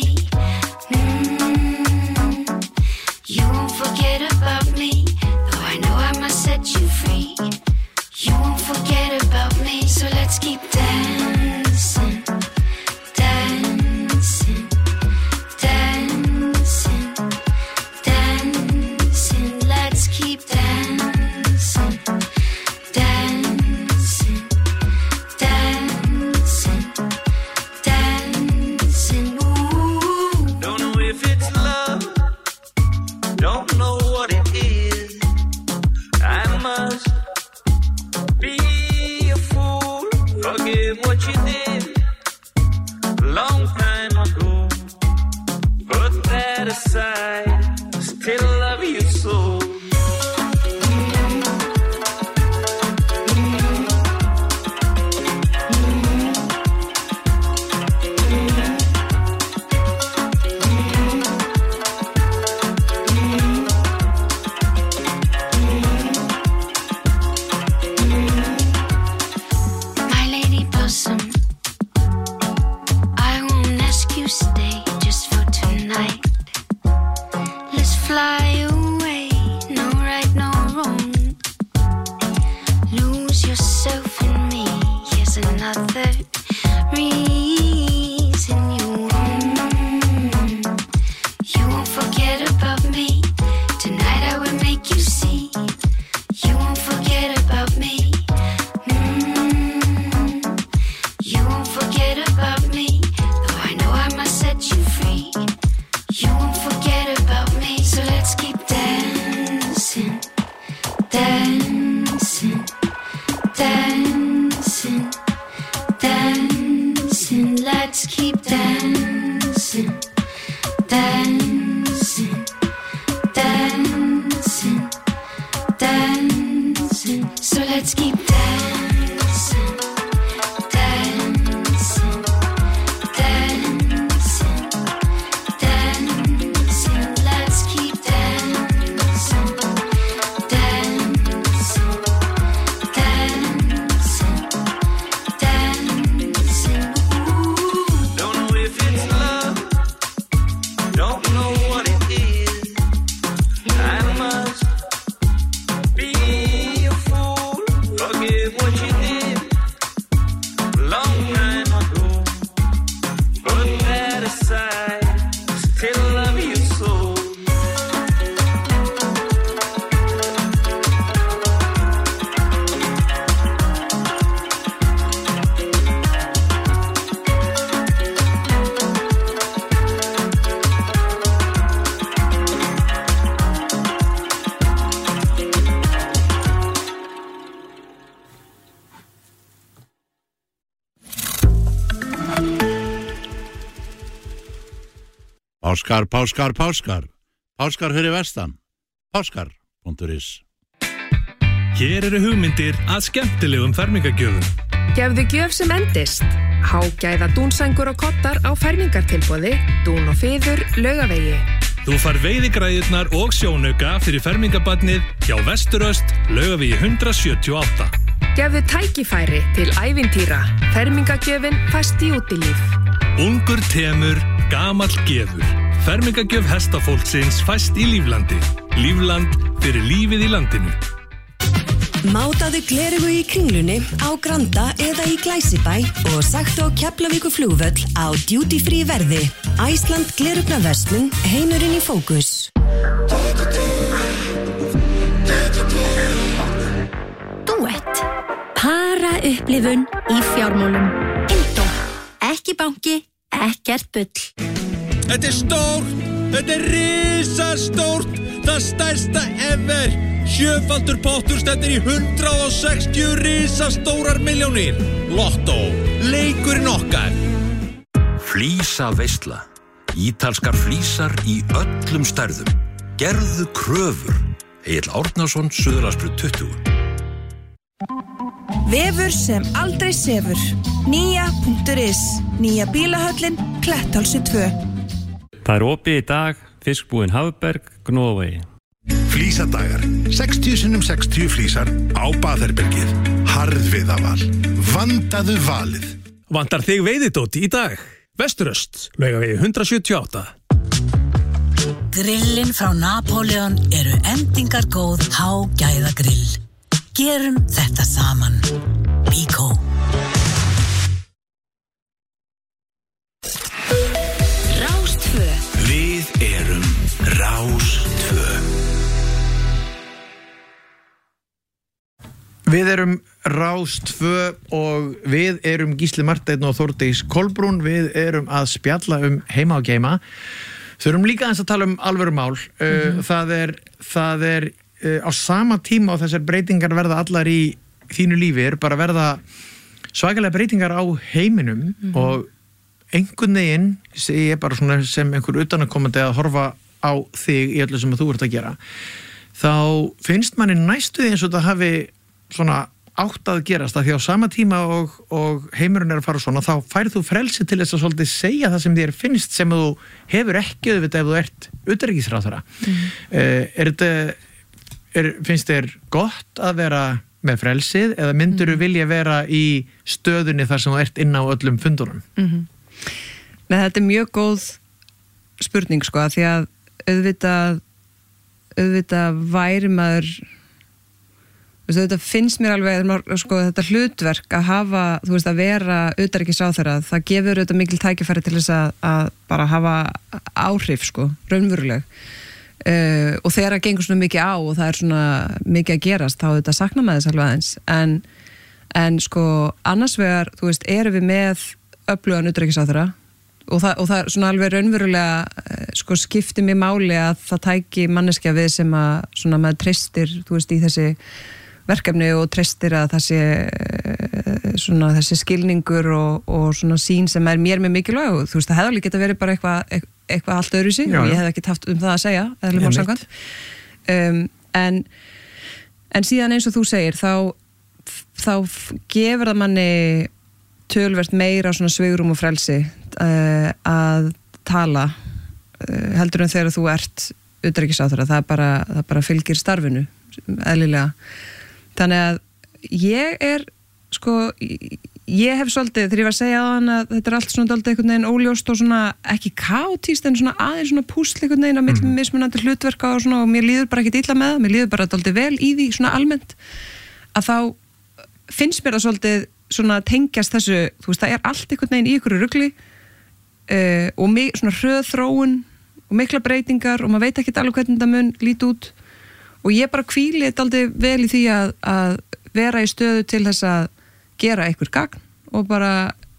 You won't forget about me. Though I know I must set you free. You won't forget about me. So let's keep dancing, dancing, dancing, dancing. Let's keep dancing, dancing, dancing, dancing. Ooh. Don't know if it's love. Don't know what it is. I must be a fool. Forget what you did long time ago. Put that aside. Still love you so. fly away, no right, no wrong. Lose yourself in me, here's another reason you won't forget about me. Tonight I will make you see. You won't forget about me. You won't forget about me. Though I know I must set you free. You won't forget about me. So let's keep dancing, dancing, dancing, dancing. Let's keep dancing, dancing, dancing, dancing. So let's keep dancing, dancing, dancing, dancing. Let's keep dancing, dancing, dancing, dancing. Don't know if it's love, don't know what it is. I must be a fool, forget what you did long time ago. Put that aside, still love you so. Páskar fyrir vestan. Páskar.is. Hér eru hugmyndir að skemmtilegum fermingargjöfum. Gefðu gjöf sem endist. Hágæða dúnsængur og koddar á fermingartilboði, dún og fiður, Laugavegi. Þú far veiðigræðurnar og sjónauka fyrir fermingabarnið hjá Vesturöst, Laugavegi 178. Gefðu tækifæri til ævintýra. Fermingagjöfin fæst í útilíf. Ungur temur, gamall gefur. Fermingagjöf hestafólksins fæst í Líflandi. Lífland fyrir lífið í landinu. Mátaðu gleraugu í Kringlunni, á Granda eða í Glæsibæ og sagtu á Keflavíkurflugvöll á duty free verði. Æsland glerugnaverslun, heimurinn í fókus. Duett. Para upplifun í fjármálum. Indó. Ekki banki, ekkert bull. Þetta stórt, þetta risastórt, það stærsta ever. 7-faldur pottur stendur í 160 risastórar milljónir. Lottó, leikurinn okkar. Flísaveisla. Ítalskar flísar í öllum stærðum. Gerðu kröfur. Egill Árnason, Suðurlandsbraut 20. Vefur sem aldrei sefur. Nýja.is. Nýja bílahöllin, Kletthálsi 2. Það er opið í dag, fiskbúinn Hafberg, Gnóðavegi. Flísadagar. 60x60 flísar á Baðherbergið. Harðviðaval. Vandaðu valið. Vantar þig veiðidót í dag? Vesturöst, Laugavegi 178. Grillin frá Napoleon eru endingar góð hágæða grill. Gerum þetta saman. Bíkó. Rás2. Við erum Rás2. Við erum Rás2 og við erum Gísli Marteinn og Þórdís Kolbrún. Við erum að spjalla heima og geima. Þurfum líka aðeins að tala alvöru mál. Það er á sama tíma og þessar breytingar verða allar í þínu lífi bara verða svakalega breytingar á heiminum og einhvern veginn segi ég bara svona sem einhver utanakomandi að horfa á þig í öllu sem þú ert að gera þá finnst manni næstu því eins og það hafi svona átt að gerast að því á sama tíma og heimurinn að fara svona þá færð þú frelsi til þess að svolítið segja það sem þér finnst sem þú hefur ekki auðvitað ef þú ert utanríkisráðherra. Finnst þér gott að vera með frelsið eða myndirðu vilja vera í stöðunni þar sem þú ert inn á öllum fundunum? Nei, þetta er mjög góð spurning sko, því að auðvitað auðvitað væri maður þetta finnst mér alveg sko, þetta hlutverk að hafa að vera utanríkisráðherra, það gefur auðvitað mikil tækifæri til þess að bara hafa áhrif sko, raunveruleg og þegar það gengur svona mikið á og það svona mikið að gerast þá auðvitað sakna með þess alveg aðeins en sko annars vegar erum við með öflugan utanríkisráðherra og það svona alveg raunverulega sko skiptir mig máli að það tæki manneskja við sem að svona maður treystir í þessi verkefni og treystir að það sé svona þessi skilningur og svona sín sem mér með mikilvæg og það hefði alveg geta verið bara eitthvað allt öðru sig og ég hef ekki haft það að segja eðlilega málsamkvæmt en síðan eins og þú segir þá gefur það manni töluvert meira svona svigrúm og frelsi að tala heldur en þegar þú ert utanríkisráðherra, það bara fylgir starfinu eðlilega. Þannig að ég hef svolítið, þegar ég var að segja á hann að þetta allt svona dálítið einhvern veginn óljóst og svona ekki kaotískt en svona aðeins svona púsl einhvern veginn á millum mismunandi hlutverka og svona og mér líður bara ekkert illa með það, mér líður bara dálítið vel í því svona almennt að þá finnst mér það svolítið svona tengjast þessu, það allt einhvern veginn í ykkur rugli og svona hröð þróun og mikla breytingar og maður veit ekkert alveg hvernig það mun líti út og ég bara hvíli dálítið vel í því að vera í stöðu til þess að gera einhver gagn og bara,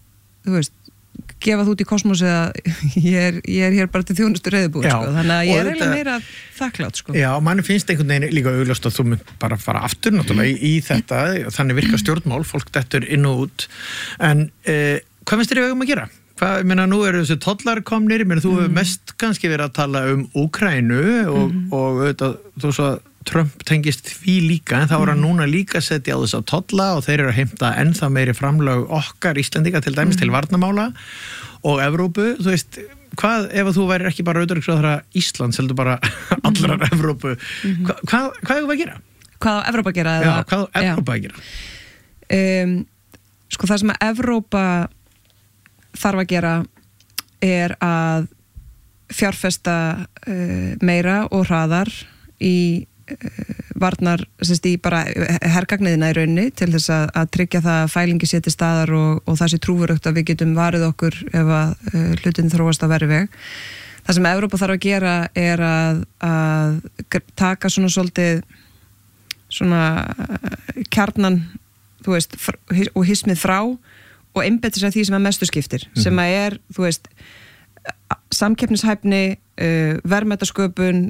gefa þú út í kosmos eða ég er hér bara til þjónustu reiðubúin, sko, þannig að ég er eiginlega meira þakklátt, sko. Já, manni finnst einhvern veginn líka augljóst að þú mynd bara fara aftur náttúrulega í þetta, þannig virka stjórnmál, fólk dettur inn og út, en hvað finnst þér við að gera? Hvað, ég meina, nú eru þessi tollar komnir, ég meina, þú hefur mest kannski verið að tala Úkraínu og auðvitað, þú svo að Trump tengist því líka, en þá er hann núna líka setja á þess að tolla og þeir eru að heimta ennþá meiri framlög okkar Íslendinga til dæmis til varnarmála og Evrópu, þú veist, hvað ef þú værir ekki bara utanríkisráðherra Íslands, heldur bara allrar Evrópu, hvað er það að gera? Hvað á Evrópa að gera? Já, hvað á Evrópa að gera? Sko það sem að Evrópa þarf að gera er að fjárfesta meira og hraðar í varnar, í bara hergagniðina í rauninni til þess að tryggja það að fælingi sé til staðar og það sé trúverðugt að við getum varið okkur ef að hlutin þróast á verri veg. Það sem Evrópa þarf að gera er að taka svona svolítið svona kjarnan, þú veist, og hismið frá og einbeita sér að því sem að mestu skiptir, sem að er, þú veist, samkeppnishæfni, verðmætasköpun,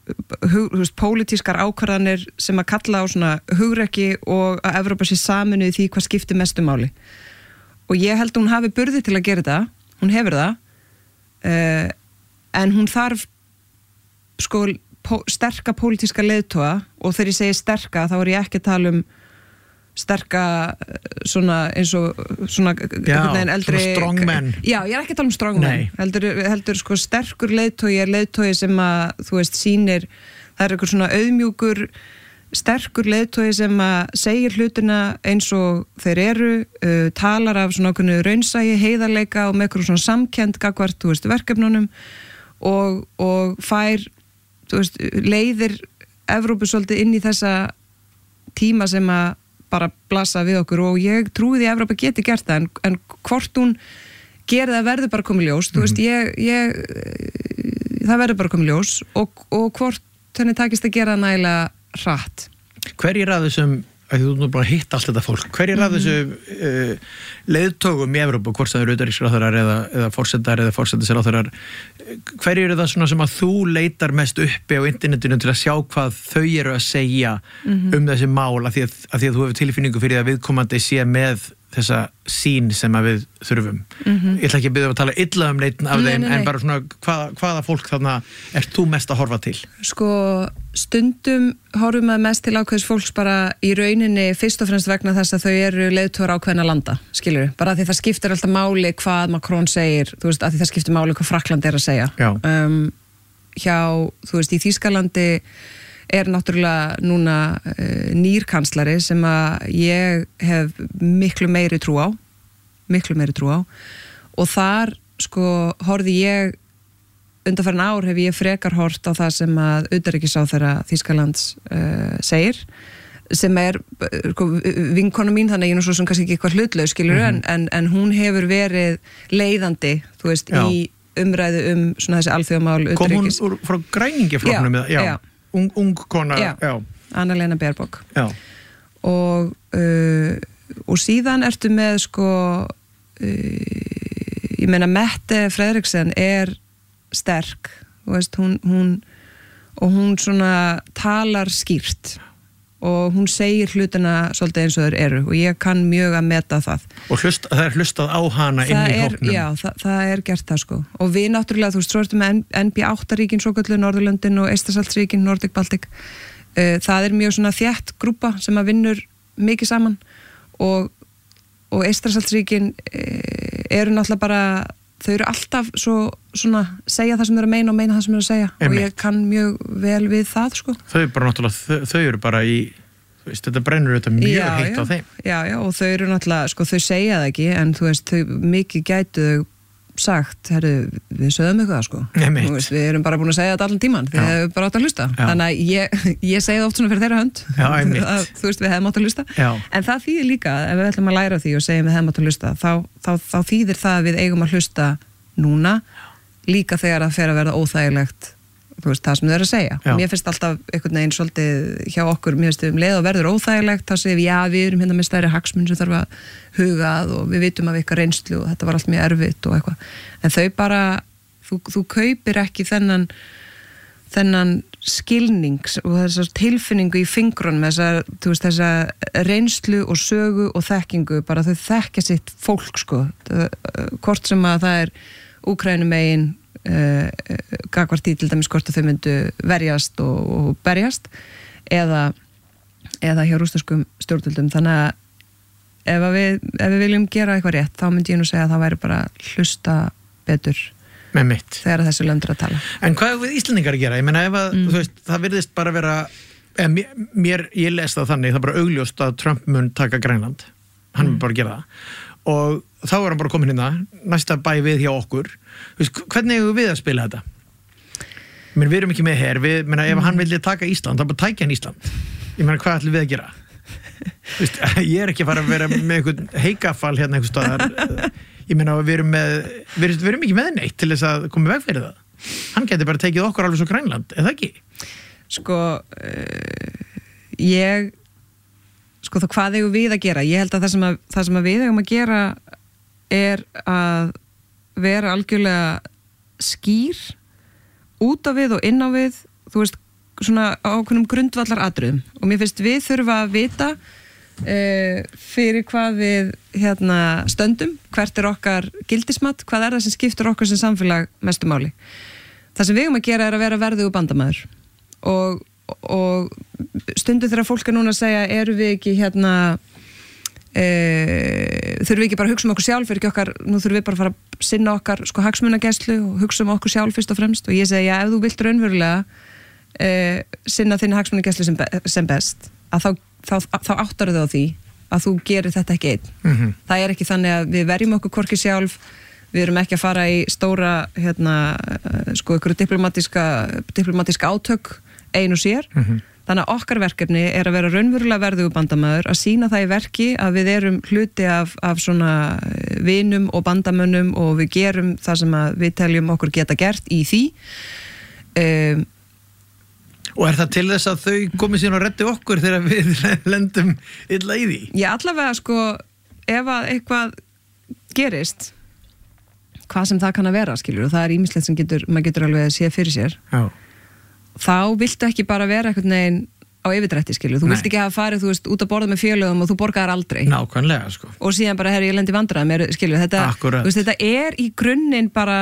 pólitískar ákvarðanir sem að kalla á svona hugrekki og að Evrópa sé saminuð í því hvað skiptir mestu máli og ég held að hún hafi burði til að gera þetta, hún hefur það en hún þarf sko sterka pólitíska leiðtoga og þegar ég segi sterka þá er ég ekki að tala sterka svona eins og svona eldri strongmen. Já, ég er ekki að tala strongmen. Heldur sko sterkur leiðtogi er leiðtogi sem að þú veist sýnir, það er einhver svona auðmjúkur sterkur leiðtogi sem að segir hlutina eins og þeir eru, talar af svona okkur raunsægi, heiðarleika og með eitthvað svona samkennd gagvart, þú veist, verkefnunum og fær, þú veist, leiðir Evrópu svolítið inn í þessa tíma sem að bara blasa við okkur og ég trúi því að Evrópa geti gert það en hvort hún gerir það verður bara komið ljós, þú veist, það verður bara komið ljós og hvort henni takist að gera nægilega hratt. Hverjir af þessum, að þú nú bara hitt allt þetta fólk, hverjir af þessum leiðtogum í Evrópu, hvort það eru utanríkisráðherrar eða forsætisráðherrar, hverjir eru það svona sem að þú leitar mest uppi á internetinu til að sjá hvað þau eru að segja þessi mál af því að þú hefur tilfinningu fyrir að viðkomandi sé með þessa sín sem að við þurfum. Ég ætla ekki að byrja að tala illa um neitt af þeim, en bara svona hvaða fólk þarna ert þú mest að horfa til? Sko, stundum horfum við mest til ákveðs fólks bara í rauninni fyrst og fremst vegna þess að þau eru leiðtogar ákveðna landa, skilur, bara því það skiptir alltaf máli hvað Macron segir, þú veist, að því það skiptir máli hvað Frakkland er að segja. Hjá, þú veist, í Þýskalandi er náttúrulega núna nýr kanslari sem að ég hef miklu meiri trú á og þar sko horfði ég undanfarin ár hef ég frekar hort á það sem að utanríkisráðherra Þýskalands segir, sem vinkonu mín, þannig að ég nú svo sem kannski ekki eitthvað hlutlaus, skilur, en hún hefur verið leiðandi, þú veist, í umræðu svona þessi alþjóðamál utanríkis. Kom hún frá græningaflokknum? Já. Ung kona? Já. Anna-Lena Baerbock. Já. Og síðan ertu með, ég meina, Mette Frederiksen sterk, þú veist, hún svona talar skýrt og hún segir hlutina svolítið eins og þeir eru og ég kann mjög að meta það. Og það hlustað á hana inn í hópnum? Já, það gert það og við náttúrulega, þú veist, svo ertum með NB8-ríkin, svoköllu Norðurlöndin og Eystrasaltsríkin, Nordic Baltic. Það mjög svona þétt grúpa sem að vinnur mikið saman og Eystrasaltsríkin eru náttúrulega bara, þau eru alltaf svona segja það sem þau eru að meina og meina það sem þau eru að segja og ég kann mjög vel við það Þau bara náttúrulega, þau eru bara í, þú veist, þetta brennur þetta mjög heitt á þeim. Já, og þau eru náttúrulega, þau segja það ekki en þú veist, þau mikið gætu sagt, herru, við sögum eitthvað þú veist, við erum bara búin að segja þetta allan tíman, við hefum bara átt að hlusta. Þannig að ég segi það oft svona fyrir þeirra hönd að, þú veist, við hefum átt að hlusta. En það þýðir líka, ef við ætlum að læra því og segjum við hefum átt að hlusta, þá þýðir það að við eigum að hlusta núna, líka þegar það fer að verða óþægilegt, þú veist, það sem þau eru að segja. Mér finnst alltaf einhvern veginn svolítið hjá okkur, mér finnst leið og verður óþægilegt, þá segjum við, já, við erum hérna með stærri hagsmun sem þarf að hugað og við vitum af ykkar reynslu og þetta var allt mjög erfitt og eitthvað. En þau bara, þú kaupir ekki þennan skilning og þessar tilfinningu í fingrunum, þessa reynslu og sögu og þekkingu, bara þau þekkja sitt fólk, hvort sem að það Úkraínumegin gagvart í til dæmis hvort að þau myndu verjast og berjast eða hjá rússneskum stjórnvöldum. Þannig að ef við viljum gera eitthvað rétt, þá myndi ég nú segja að það væri bara hlusta betur með mitt þegar þessu löndur að tala. En hvað við Íslendingar að gera? Ég meina, ef að þú veist, það virðist bara vera ég les það þannig, það er bara augljóst að Trump mun taka Grænland, hann mun bara gera það og þá hann bara komin hérna næsta bæ við hjá okkur. Hvernig hefur við að spila þetta? Við erum ekki með hér, ef hann vilja taka Ísland, þá bara tækja hann Ísland. Ég meina, hvað ætlum við að gera? Ég er ekki að fara að vera með einhvern heikafall hérna einhvers staðar. Ég meina, við erum ekki með neitt til þess að koma í veg fyrir það. Hann geti bara tekið okkur alveg svo Grænland, er það ekki? Hvað eigum við að gera? Ég held að það sem við eigum að gera er að vera algjörlega skýr út á við og inn á við, þú veist, svona ákveðnum grundvallar atriðum og mér finnst við þurfa að vita fyrir hvað við stöndum, hvert okkar gildismat, hvað það sem skiptir okkur sem samfélag mestu máli. Það sem við eigum að gera er að vera verðugur bandamaður og stundum þegar fólk núna að segja, eru við ekki þurfum við ekki bara að hugsa um okkur sjálf, nú þurfum við bara að fara að sinna okkar hagsmunagæslu og hugsa um okkur sjálf fyrst og fremst og ég segi, já, ef þú vilt raunverulega sinna þinni hagsmunagæslu sem best, að þá áttar þau á því að þú gerir þetta ekki einn. Það er ekki þannig að við verjum okkur hvorki sjálf, við erum ekki að fara í stóra ykkur diplomatíska átök ein og sér. Þannig að okkar verkefni er að vera raunverulega verðugur bandamaður, að sýna það í verki að við erum hluti af svona vinum og bandamönnum og við gerum það sem að við teljum okkur geta gert í því. Og er það til þess að þau komið síðan og reddi okkur þegar við lendum illa í því? Já, allavega ef að eitthvað gerist, hvað sem það kann að vera, skilur, og það er ýmislegt sem maður getur alveg að sé fyrir sér. Já. Þá viltu ekki bara vera einhvern veginn á yfirdrætti, skilur. Þú vilt ekki hafa farið, þú veist, út að borða með félögum og þú borgaðar aldrei. Nákvæmlega, Og síðan bara, ég lendi vandræðum, skilur. Þetta er í grunninn bara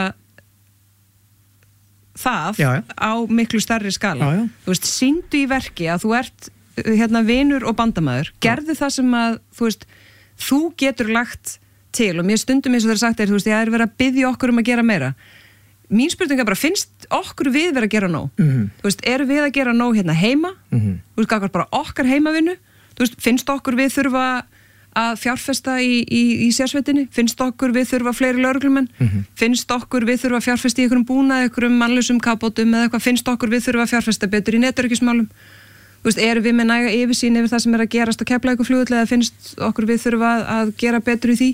það á miklu stærri skala. Þú veist, sýndu í verki að þú ert vinur og bandamaður. Gerðu það sem að, þú veist, þú getur lagt til og mér stundum eins og þeir sagt þú veist, ég er verið að biðja okkur um að gera meira. Mín spurning er bara, finnst okkur við vera að gera nóg? Þú veist, eru við að gera nóg hérna heima? Þú veist, hvað bara okkar heimavinnu? Þú veist, finnst okkur við þurfa að fjárfesta í sérsveitinni? Finnst okkur við þurfa fleiri lögreglumenn? Finnst okkur við þurfa að fjárfesta í einhverjum búnað, einhverjum mannlausum kapótum eða eitthvað? Finnst okkur við þurfa að fjárfesta betur í netöryggismálum? Þú veist, erum við með næga yfirsýn yfir það sem að gerast á Keflavíkurflugvelli eða finnst okkur við þurfa að gera betur í því?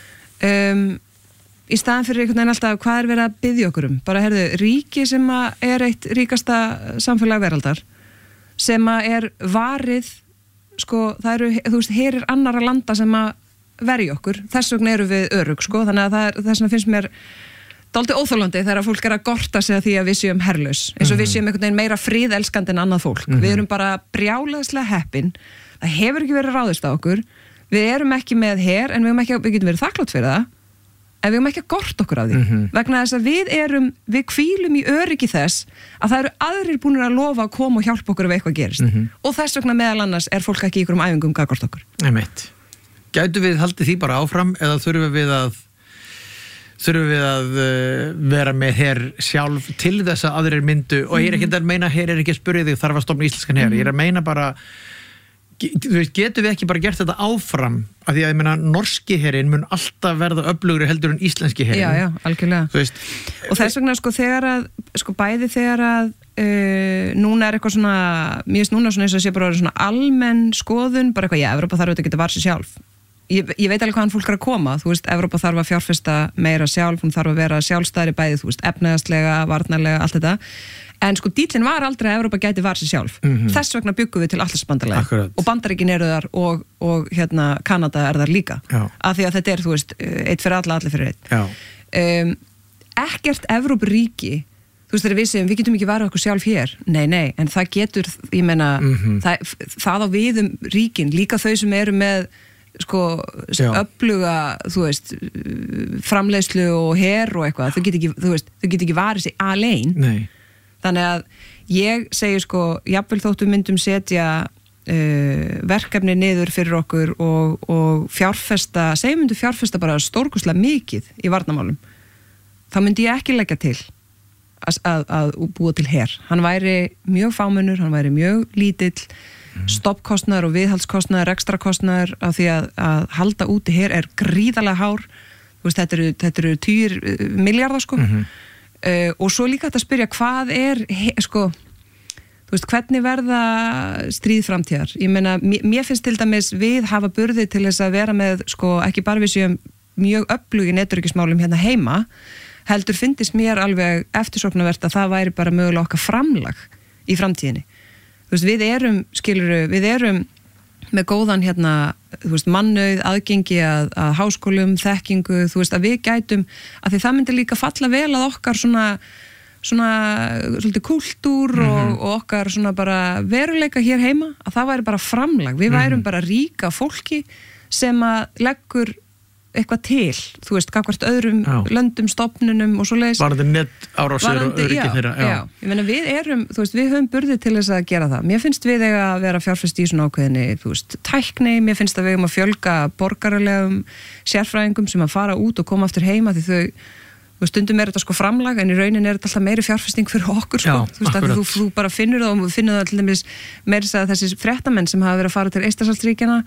Í staðan fyrir einhvern veginn alltaf hvað verið að biðja okkur bara ríki sem að eitt ríkasta samfélag veraldar sem að varið sko, það eru, þú veist, herir annara landa sem að verja okkur, þess vegna eru við örugg, sko, þannig að þess vegna finnst mér dálítið óþolandi þegar fólk að gorta sig að því að við séum herlaus, eins og við séum einhvern veginn meira fríðelskandi en annað fólk, við erum bara brjálæðislega heppin, það hefur ekki verið ráðist á okkur, við erum ekki með her, en við getum verið þakklátt fyrir það, en við ekki að gorta okkur af því, vegna þess að við hvílum í öryggi þess að það eru aðrir búin að lofa að koma og hjálpa okkur ef eitthvað gerist, og þess vegna meðal annars fólk ekki í einhverjum æfingum gagnvart okkur. Gætu við haldið því bara áfram eða þurfum við að vera með her sjálf til þess að aðrir myndu og ég ekki að meina her ekki að spyrja þig þarf að stofna íslenskan her, ég að meina bara getum við ekki bara gert þetta áfram af því að ég meina norski herinn mun alltaf verða öflugri heldur en íslenski herinn. Já, algjörlega. Og þess vegna bæði þegar að núna eitthvað svona, mér finnst núna svona eins og sé bara svona almenn skoðun, bara eitthvað, Evrópa þarf auðvitað að geta varið sér sjálf. Ég veit alveg hvaðan fólk að koma, þú veist, Evrópa þarf að fjárfesta meira sjálf, hún þarf að vera sjálfstæðri bæði, þú veist, efnaðslega, varnarlega, allt þetta. En sko dýllinn var aldrei að Evrópa gæti varið sér sjálf. Þess vegna byggum við til Atlantshafsbandalagið og Bandaríkin eru þar og Kanada er þar líka. Af því að þetta þú veist, eitt fyrir alla, allir fyrir einn. Ekkert Evrópuríki, þú veist, þegar við segjum, við getum ekki varið okkur sjálf hér. Nei, en það getur, ég meina, það á við ríkin, líka þau sem eru með öfluga, þú veist, framleiðslu og her og eitthvað, þau get ekki varið sig alein. Nei. Þannig að ég segi jafnvel þóttu myndum setja verkefni niður fyrir okkur og segjum myndu fjárfesta bara stórkostlega mikið í varnarmálum, þá myndi ég ekki leggja til að búa til her. Hann væri mjög fámennur, hann væri mjög lítill, stoppkostnaður og viðhaldskostnaður, ekstrakostnaður af því að halda úti her gríðarlega hár. Þú veist, þetta eru 10 milljarðar og svo líka þetta að spyrja hvað þú veist, hvernig verða stríð framtíðar? Ég meina, mér finnst til dæmis við hafa burði til þess að vera með ekki bara við séum mjög öflug í netöryggismálum hérna heima, heldur fyndist mér alveg eftirsóknarvert að það væri bara mögulega okkar framlag í framtíðinni. Þú veist, við erum með góðan þú veist, mannauð, aðgengi að háskólum, þekkingu, þú veist, að við gætum, að því það myndi líka falla vel að okkar svona svolítið kúltúr og okkar svona bara veruleika hér heima, að það væri bara framlag. Við værum bara ríka fólki sem að leggur eitthvað til, þú veist, gagnvart öðrum löndum, stofnunum og svo leiðis. Varandi netárásir og öryggi þeirra. Já. Ég meina, þú veist, við höfum burði til þess að gera það. Mér finnst við eiga að vera fjárfest í svona ákveðinni, þú veist, tækni, mér finnst að við eigum að fjölga borgaralegum sérfræðingum sem að fara út og koma aftur heima því þau stundum þetta framlag, en í raunin þetta alltaf meiri fjárfesting fyrir okkur, Já, þú veist, að þú bara finnur það og finnur það til dæmis meira að þessi fréttamenn sem hafa verið að fara til Eystrasaltsríkjanna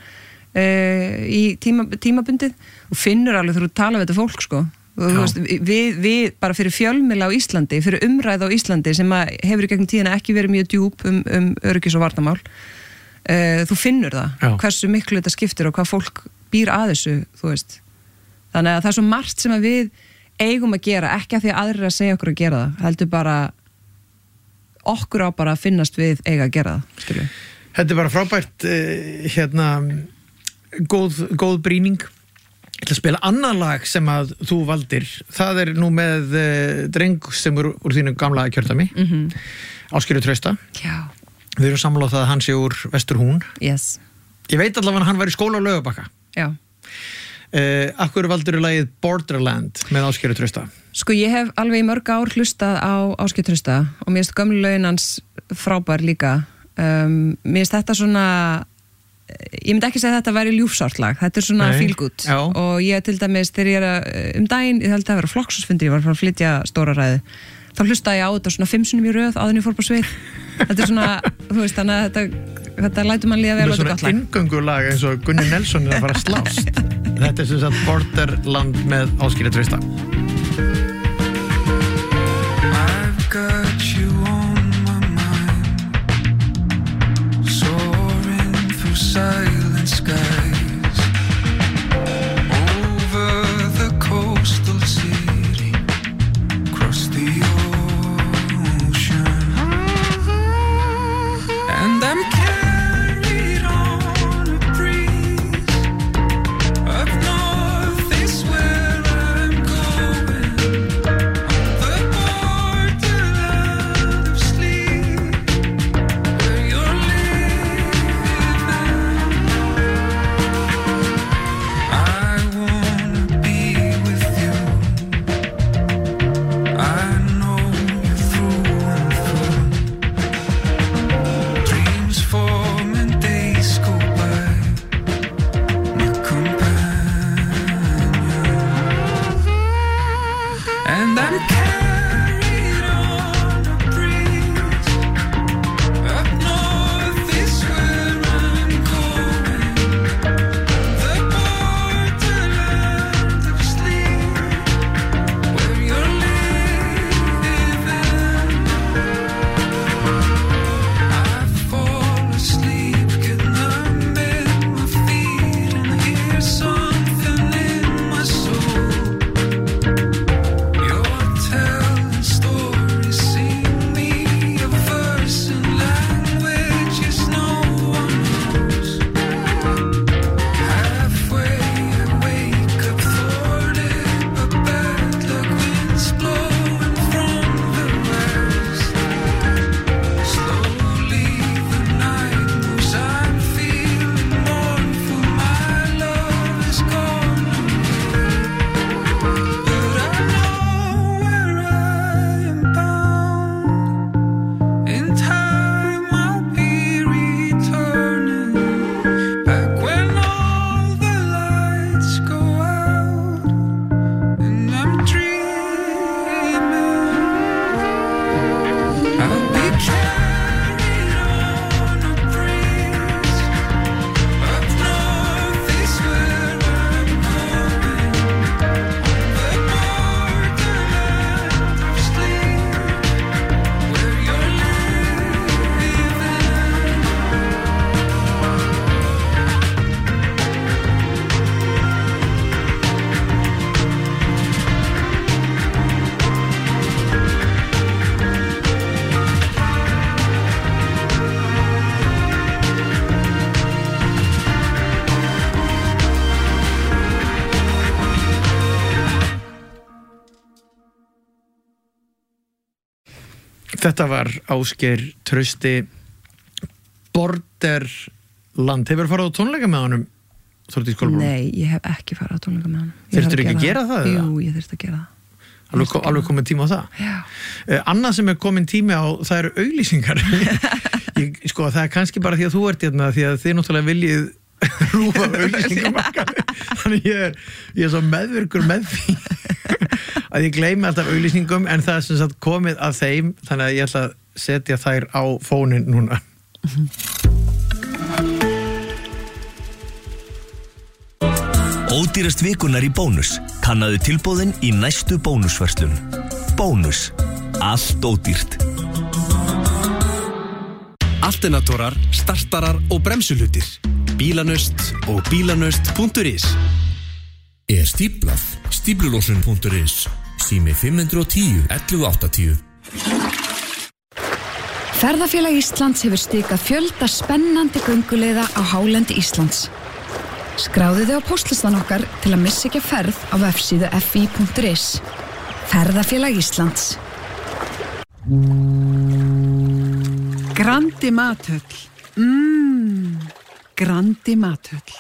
í tímabundið og finnur alveg þegar þú tala við þetta fólk og þú veist, við bara fyrir fjölmiðla á Íslandi, fyrir umræð á Íslandi sem hefur í gegnum tíðina ekki verið mjög djúp öryggis og varnarmál, þú finnur það hversu miklu þetta skiptir og hvað fólk býr að þessu, þú veist, þannig að það svo margt sem að við eigum að gera, ekki að því að aðrir að segja okkur að gera það, heldur bara okkur á bara að finnast við eiga að gera það, skilju. Þetta bara frábært góð brýning. Ég ætla að spila annað lag sem að þú valdir. Það nú með dreng sem úr þínu gamla kjördæmi, Ásgeir Trausta. Já. Við erum sammála á það að hann sé úr Vesturhún. Yes. Ég veit allavega að hann var í skóla á Laugarbakka. Já. Af hverju valdirðu lagið Borderland með Ásgeir Trausta? Ég hef alveg í mörg ár hlustað á Ásgeir Trausta og mér finnst gömlu lögin hans frábær líka. Mér finnst þetta svona, ég myndi ekki segja að þetta væri ljúfsárt lag, þetta svona feel good og ég til dæmis þegar ég daginn, ég held að vera flokksfund, ég var að flytja stóra ræðu, þá hlustaði ég á þetta svona 5 sinnum í röð áður en ég fór på svið. Þetta svona, þú veist, þannig að þetta lætur mann líða vel og þetta er gott lag. Með svona inngöngulag eins og Gunni Nelson að fara að slást. Þetta sem sagt Borderland með Ásgeiri Trausta. I've got you on my mind, soaring through silent skies, over the coastal city, across the ocean, and I'm carried on a breeze up north is where I'm going, the borderland of sleep, where you're living. I wanna be with you. I know you through and through. Dreams form and days go by, my companion. And I'm carried on a breeze up north is where I'm going, the borderland of sleep, where you're living. I fall asleep, get numb in my feet, and hear something in my soul. You're telling stories, sing me a verse in languages no one knows. Halfway I wake up thwarted, but bad luck winds blowing from the west. Slowly the night moves, I'm feeling mournful, my love is gone away. But I know where I am bound, in time I'll be returning, back when all the lights go out, and I'm dreaming. I'll be carried on a breeze up north is where I'm going, the borderland of sleep, where you're living. Þetta var Ásgeir Trausti, Borderland. Hefur farið á tónleika með honum, Þórdís Kolbrún? Nei, ég hef ekki farið á tónleika með hann. Þyrftir ekki að gera það? Jú, ég þyrfti að gera það. Alveg komin tíma á það? Já. Annað sem er komin tími á, það eru auglýsingar. Sko, það er kannski bara því að þú ert hérna, því að þið náttúrulega viljið rúfa auglýsingamarkaði. Þannig ég er svo meðvirkur með því að ég gleymi alltaf auglýsingum, en það er sem sagt komið að þeim, þannig að ég ætla að setja þær á fónin núna. Ódýrast vikunar í Bónus. Kannaðu tilboðin í næstu Bónusverslun. Bónus. Allt ódýrt. Alternatorar, startarar og bremsulutir. Bílanöst og bílanöst.is. Stíplað. Stíplulósun.is. Sími 510 1180. Ferðafélag Íslands hefur stikað fjölda spennandi gönguleiða á hálendi Íslands. Skráðu þig á póstlistan okkar til að missa ekki ferð á vefsíðu fi.is. Ferðafélag Íslands. Grandi mathöll. Grandi mathöll.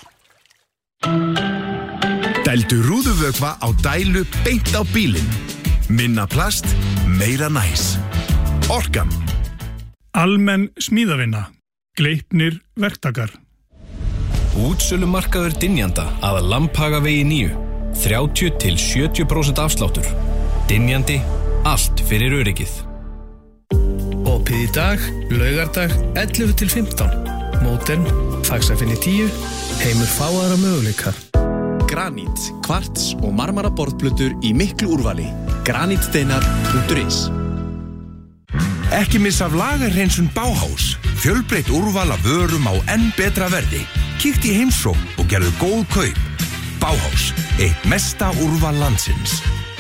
Dældu rúðuvökva á dælu beint á bílinn. Minna plast, meira næs. Orkan. Almenn smíðavinna. Gleipnir verktakar. Útsölumarkaður Dynjanda að Lambhagavegi 9. 30-70% afsláttur. Dynjandi, allt fyrir öryggið. Opið í dag, laugardag, 11-15. Modern, fagsafinn í 10, heimur fáaðra möguleika. Granít, kvarts og marmara borðplötur í miklu úrvali. Granítsteinar.is. Ekki missa af lagerhreinsun Bauhaus. Fjölbreytt úrval af vörum á enn betra verði. Kíkt í heimsókn og gerðu góð kaup. Bauhaus, eitt mesta úrval landsins.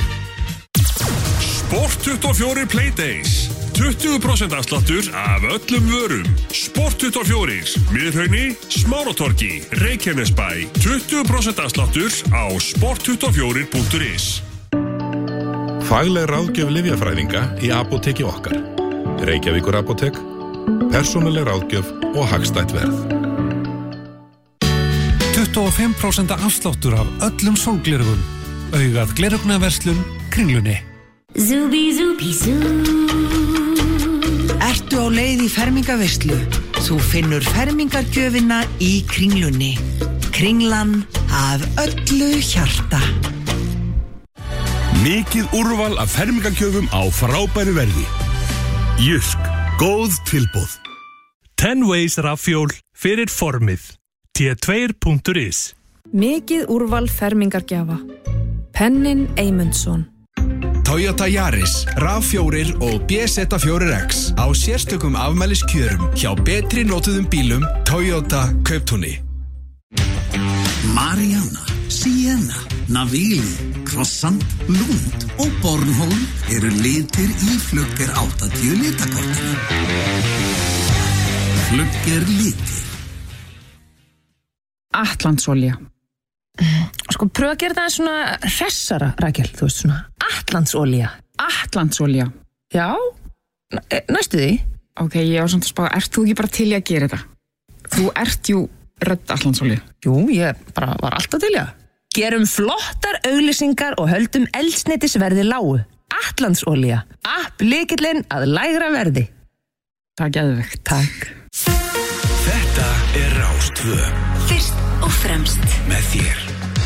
Sport 24 Playdays 20% afsláttur af öllum vörum. Sport 24, Miðhrauni, Smáratorgi, Reykjanesbæ. 20% afsláttur á sport24.is. Fagleg ráðgjöf lyfjafræðinga í apóteki okkar. Reykjavíkur apótek, persónuleg ráðgjöf og hagstætt verð. 25% afsláttur af öllum sólglerugum. Augað glerugnaverslun Kringlunni. Zúbi, zúbi, zú. Ertu á leið í fermingaveislu? Þú finnur fermingargjöfina í Kringlunni. Kringlan af öllu hjarta. Mikið úrval af fermingargjöfum á frábæru verði. Jysk, góð tilboð. 10 Ways rafjól fyrir formið. T2.is. Mikið úrval fermingargjafa. Pennin Eymundsson. Toyota Yaris, RAV4 og BZ4X á sérstökum afmæliskjörum hjá betri notuðum bílum Toyota Kauptúni. Mariana, Sienna, Navili, Croissant, Lund og Bornholm eru litir í Flugger 80 litakortinu. Flugger litir. Atlantsolja. Sko, pröfa að gera það svona hressara, Rakel, þú veist, svona Atlantsolja. Atlantsolja. Já, næstu því. Ok, ég var samt að spá, ert þú ekki bara til í að gera þetta? Þú ert jú rödd Atlantsolja. Jú, ég bara var alltaf til í að. Gerum flottar auglýsingar og höldum eldsneytisverði lágu. Atlantsolja. Lykillinn að lægra verði. Það er geðveikt. Takk. Þetta er Rás 2. Fyrst og fremst með þér.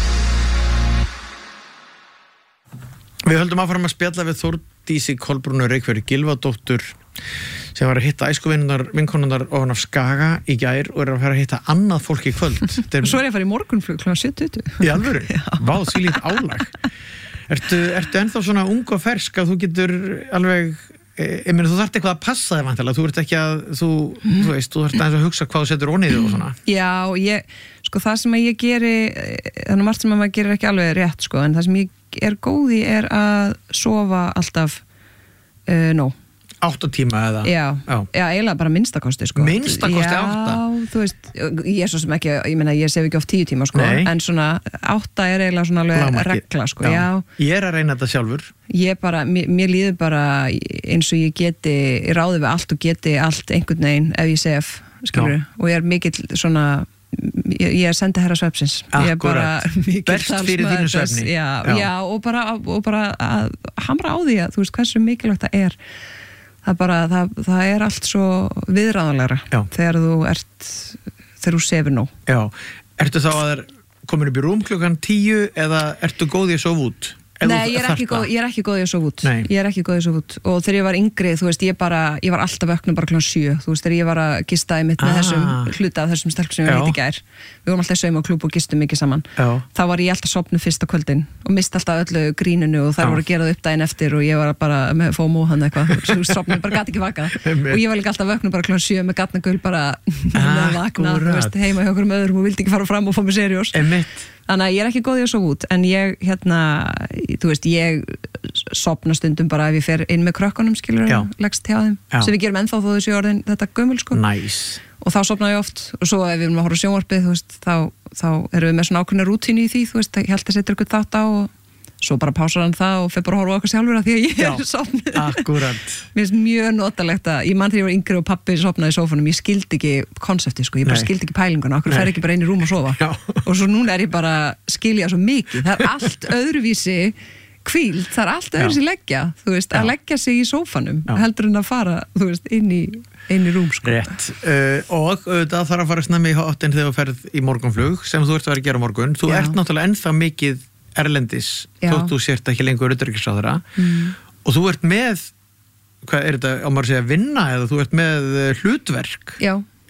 Við höldum áfram að spjalla við Þórdísi Kolbrúnu Reykfjörð Gylfadóttur sem var að hitta vinkonundar ofan af Skaga í gær og að fara að hitta annað fólk í kvöld. Svo er ég að fara í morgunflug kl. 7:20. Í alvöru? Vá, því lít álag. Ertu ennþá svona ung og fersk að þú getur alveg, ég meina þú þarft eitthvað að passa þig vantilega, þú ert ekki að, þú veist, þú þarft aðeins að hugsa hvað þú setur onnið og svona. Já, sko það sem ég geri, þannig margt sem maður gerir ekki alveg rétt, sko, en það sem ég er góð í er að sofa alltaf nóg. 8 tíma eða? Já, eiginlega bara minnstakosti, sko. Minnstakosti 8? Já, þú veist, ég er svo sem ekki, ég meina, ég sef ekki oft 10 tíma, sko, en svona 8 er eiginlega svona alveg regla, sko, já. Ég er að reyna þetta sjálfur. Ég bara, mér líður bara eins og ég geti, ég ráði við allt og geti allt einhvern veginn ef ég sef, skilur, og ég er mikill svona, ég er sendiherra svefnsins. Ég er bara mikill best fyrir þínu svefni. Já, og bara að hamra á því að, þú veist, hversu mikilvægt það er. Það er allt svo viðráðanlegra þegar þú sefur nóg. Já, ertu þá að komin upp í rúm klukkan 10 eða ertu góð í að sofa út? Nei, ég er ekki góð í að sofa út. Ég er ekki góð í að sofa út. Og þegar ég var yngri, þú veist, ég var alltaf vöknum bara kl. 7. Þú veist, þegar ég var að gista mitt með þessum hluta af þessum stelpum sem ég hitti í gær. Við vorum alltaf í saumaklúbb og gistum mikið saman. Þá var ég alltaf sofnuð fyrsta kvöldin og misti alltaf öllu grínunu og þær voru að gera það upp daginn eftir og ég var bara með FOMO hann eitthvað. Þú sofnuð bara gat ekki vakað. Og ég var líka alltaf vöknum bara kl. 7 með gatnagul bara með vakna, þú veist, heima hjá okkur öðrum og vildi ekki fara fram og fá mig seriós. Þannig að ég er ekki góð í að sofa út, en ég, þú veist, ég sofna stundum bara ef ég fer inn með krökkunum, skilur, leggst hjá þeim, sem við gerum ennþá þó þessu orðin þetta gömul, sko. Og þá sofna ég oft, og svo ef við erum að horfa á sjónvarpið, þú veist, þá erum við með svona ákveðna rútínu í því, þú veist, ég held að setja ykkur þátt á og svo bara pásar hann það og fer bara að horfa á okkur sjálfur að því að ég er sofnuð. Akkurat. Mér finnst mjög notalegt að, ég man þegar ég var yngri og pabbi sofnaði í sófanum, ég skildi ekki konseptið, sko, ég bara skildi ekki pælinguna, okkur fer ekki bara inn í rúm og sofa. Og svo núna er ég bara skilja svo mikið, það er allt öðruvísi hvíld, það er allt öðruvísi leggja, þú veist, að leggja sig í sófanum, heldur en að fara, þú veist, inn í rúm, sko. Rétt. Og það þarf að fara snemma í hátinn þegar þú ferð í morgunflug, sem þú ert að vera að gera morgun. Þú ert náttúrulega ennþá mikið erlendis, þótt þú sért ekki lengur utanríkisráðherra og þú ert með, hvað er þetta, á maður að segja vinna eða þú ert með hlutverk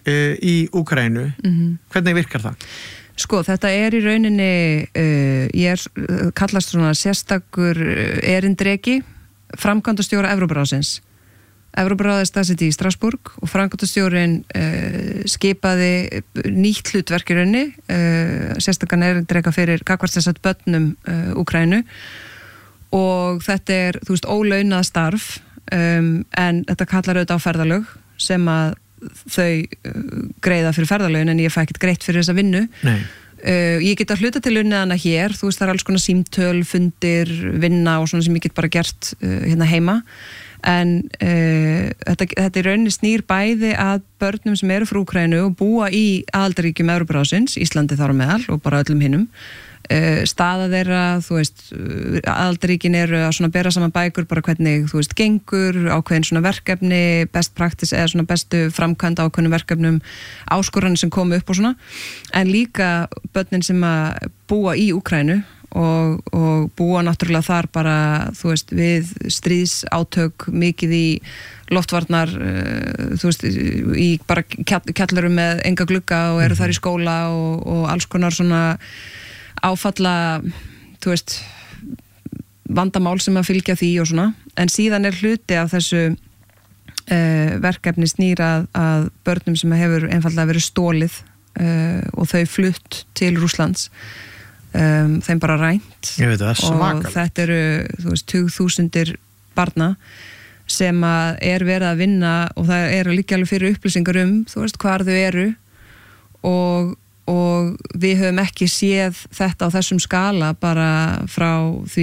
í Úkraínu. Hvernig virkar það? Sko, þetta í rauninni, kallast svona sérstakur erindreki, framkvæmdastjóra Evrópuráðsins. Evrópuráðið staðsett í Strasbourg og framkvæmdastjórinn skipaði nýtt hlutverk í rauninni, sérstakan erindreka fyrir gagnvart þessat börnum Úkraínu og þetta þú veist, ólaunað starf, en þetta kallar auðvitað á ferðalög sem að þau greiða fyrir ferðalögin en ég fæ ekkert greitt fyrir þessa vinnu. Ég get að hluta til unniðana hér, þú veist það alls konar símtöl, fundir, vinna og svona sem ég get bara gert hérna heima en þetta í rauninni snýr bæði að börnum sem eru frá Úkraínu og búa í aðildarríkjum Evrópuráðsins, Íslandi þar á meðal og bara öllum hinnum. Staða þeirra, þú veist, aðildarríkin eru að svona bera saman bækur bara hvernig, þú veist, gengur, ákveðin svona verkefni, best practice eða svona bestu framkvæmd ákveðin verkefnum, áskoranir sem komu upp og svona, en líka börnin sem að búa í Úkraínu og búa náttúrulega þar bara, þú veist, við stríðsátök, mikið í loftvarnar, þú veist, í bara kjallarum með enga glugga og eru þar í skóla og alls konar svona áfalla, þú veist, vandamál sem að fylgja því og svona, en síðan hluti af þessu verkefni snýra að börnum sem hefur einfallega verið stólið og þau flutt til Rússlands, þeim bara rænt og þetta eru, þú veist, 20.000 barna sem að verið að vinna og það líka alveg fyrir upplýsingar þú veist, hvar þau eru og við höfum ekki séð þetta á þessum skala bara frá því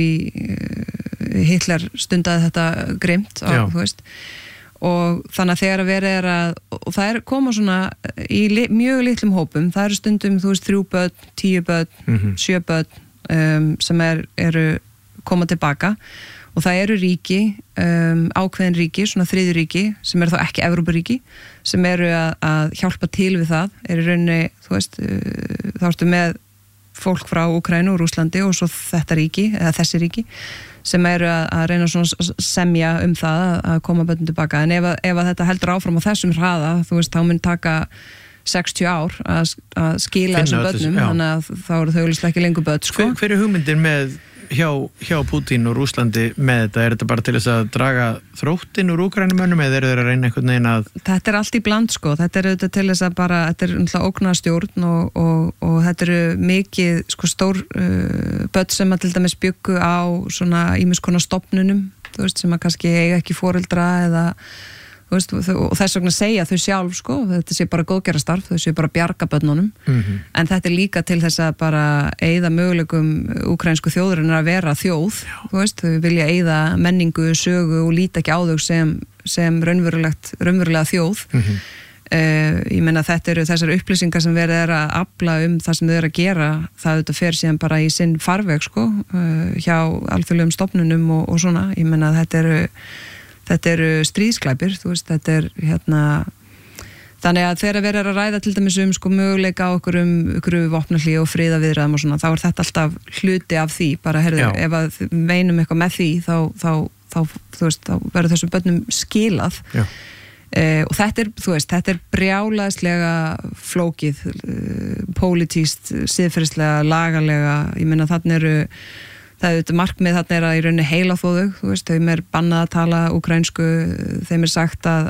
Hitler stundaði þetta grimt þú veist, og þannig að þegar verið og það koma svona í mjög litlum hópum, það eru stundum, þú veist, 3 börn, 10 börn, 7 börn sem eru koma tilbaka og það eru ríki, ákveðin ríki, svona þriðju ríki sem eru þá ekki Evrópuríki, sem eru að hjálpa til við það, í rauninni, þú veist, þá ertu með fólk frá Úkraínu og Rússlandi og svo þetta ríki, eða þessi ríki, sem eru að reyna svona semja það að koma börnum tilbaka, en ef að þetta heldur áfram á þessum hraða, þú veist, þá mun taka 60 ár að skila þessum börnum, þannig að þá eru þau ekki lengur börn, sko. Hver hugmyndin með hjá Putin og Rússlandi með þetta? Þetta bara til þess að draga þróttin úr Úkrænumönnum eða þeir að reyna einhvern veginn að... Þetta allt í bland, sko. Þetta auðvitað til þess að bara, þetta náttúrulega ógnarstjórn og þetta mikið, sko, stór börn sem að til dæmis byggu á svona ýmis konar stofnunum, þú veist, sem að kannski eiga ekki foreldra eða og þess vegna segja þau sjálf, sko, þetta sé bara góðgerðarstarf, þau sé bara bjarga börnunum, en þetta líka til þess að bara eyða möguleikum úkraínsku þjóðurinnar að vera þjóð, þú veist, þau vilja eyða menningu, sögu og líta ekki á þau sem raunverulega þjóð. Ég meina þetta eru þessar upplýsingar sem verið að afla það sem þau eru að gera, það auðvitað fer síðan bara í sinn farveg, sko, hjá alþjóðlegum stofnunum og svona, ég meina þetta eru stríðsklæpir, þú veist, þetta hérna, þannig að þegar verið að ræða til dæmis sko möguleika á ykkur vopnahlé og friðaviðræðum og svona, þá þetta alltaf hluti af því, bara heyrðu, ef að meinum eitthvað með því, þá þú veist, þá verður þessum börnum skilað. Og þú veist, þetta brjálæðislega flókið, pólitískt, siðferðislega, lagalega, ég meina þarna það auðvitað markmið þarna að í rauninni heila þóðu, þú veist, þeim bannað að tala úkraínsku, þeim sagt að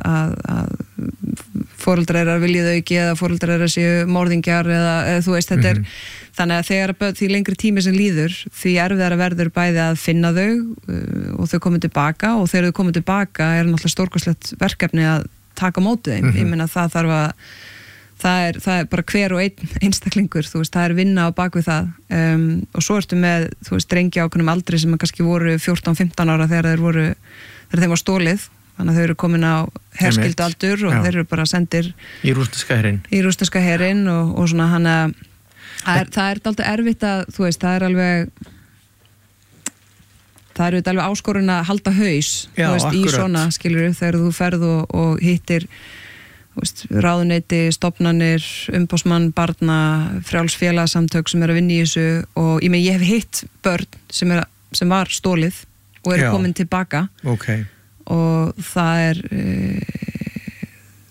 foreldrar að vilja þau ekki eða foreldrar að séu morðingjar eða þú veist, þetta þannig að þegar því lengri tími sem líður, því erfiðara verður bæði að finna þau og þau komið tilbaka og þegar þau komið tilbaka náttúrulega stórkostlegt verkefni að taka mótið þeim, ég meina það þarf að það bara hver og einn einstaklingur, þú veist, það vinna á bakvið það og svo ertu með, þú veist, drengi ákveðnum aldri sem kannski voru 14-15 ára þegar þeim var stólið, þannig að þau eru komin á herskildu aldur og þeir eru bara sendir í rússneska herinn og svona hann að það dálítið erfitt að, þú veist, það er alveg áskorun að halda haus, þú veist, í svona, skilur þegar þú ferð og hittir ráðuneyti, stofnanir, umboðsmann barna, frjálsfélagsamtök sem eru að vinna í þessu og ég hef hitt börn sem var stólið og eru komin tilbaka og það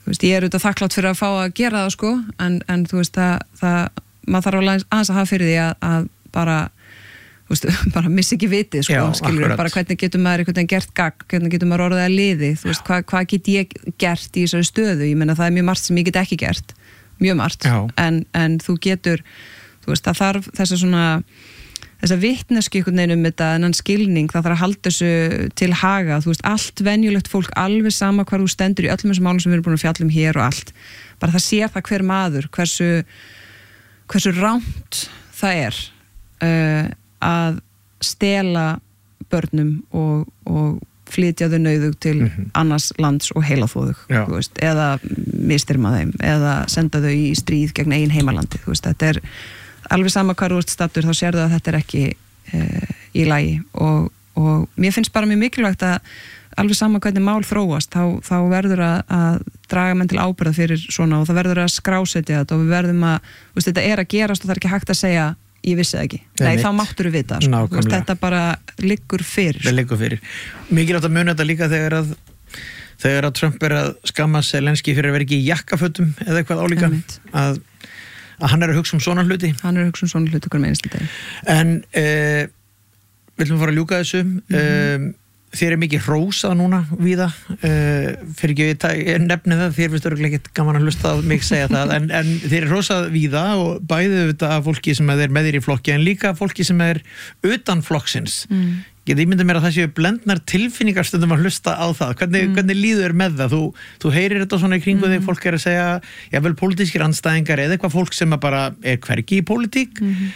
þú veist, ég auðvitað þakklátt fyrir að fá að gera það sko, en þú veist, maður þarf aðeins að hafa fyrir því að bara, þú veist, bara missi ekki vitið sko, skilur, bara hvernig getur maður einhvern veginn gert gagn, hvernig getur maður orðið að liði, þú veist, hvað get ég gert í þessari stöðu, ég meina það er mjög margt sem ég get ekki gert, mjög margt, en þú getur, þú veist, það þarf þessa vitneski einhvern veginn þetta, þennan skilning, það þarf að halda þessu til haga, þú veist, allt venjulegt fólk, alveg sama hvar þú stendur í öllum þessum málum sem við erum búin að fjalla hér og allt, bara það sér það hver maður, hversu rámt það er að stela börnum og flytja þau nauðug til annars lands og heilaþóðug, þú veist, eða mistyrma þeim, eða senda þau í stríð gegn eigin heimalandi, þú veist, þetta er alveg sama hvar þú ert stattur, þá sérðu að þetta er ekki í lagi og mér finnst bara mjög mikilvægt að alveg sama hvernig mál þróast, þá verður að draga menn til ábyrgð fyrir svona og það verður að skrásetja þetta og við verðum að, þú veist, þetta er að gerast og það er ekki hægt að segja ég vissi það ekki. Nei, þá máttur við vita sko. Veist, þetta bara liggur fyrir. Það liggur fyrir. Mikilvægt að muna þetta líka þegar að Trump er að skamma Zelenski fyrir að vera ekki í jakkafötum eða eitthvað álíka að hann er að hugsa svona hluti. Hann er að hugsa svona hluti okkur með einstu degi. En við ætlum að fara að ljúka þessu. Þér er mikið hrósað núna víða, fyrir ekki ég nefni það, þér finnst örugglega ekkert gaman að hlusta á mig segja það, en þér er hrósað víða og bæðið þetta af fólki sem er með þér í flokki, en líka fólki sem er utan flokksins. Ég myndi mér að það séu blendnar tilfinningar stundum að hlusta á það. Hvernig líður með það? Þú heyrir þetta svona í kringu þig, fólk er að segja, jafnvel pólitískir andstæðingar eða eitthvað fólk sem bara er hvergi í pólitík.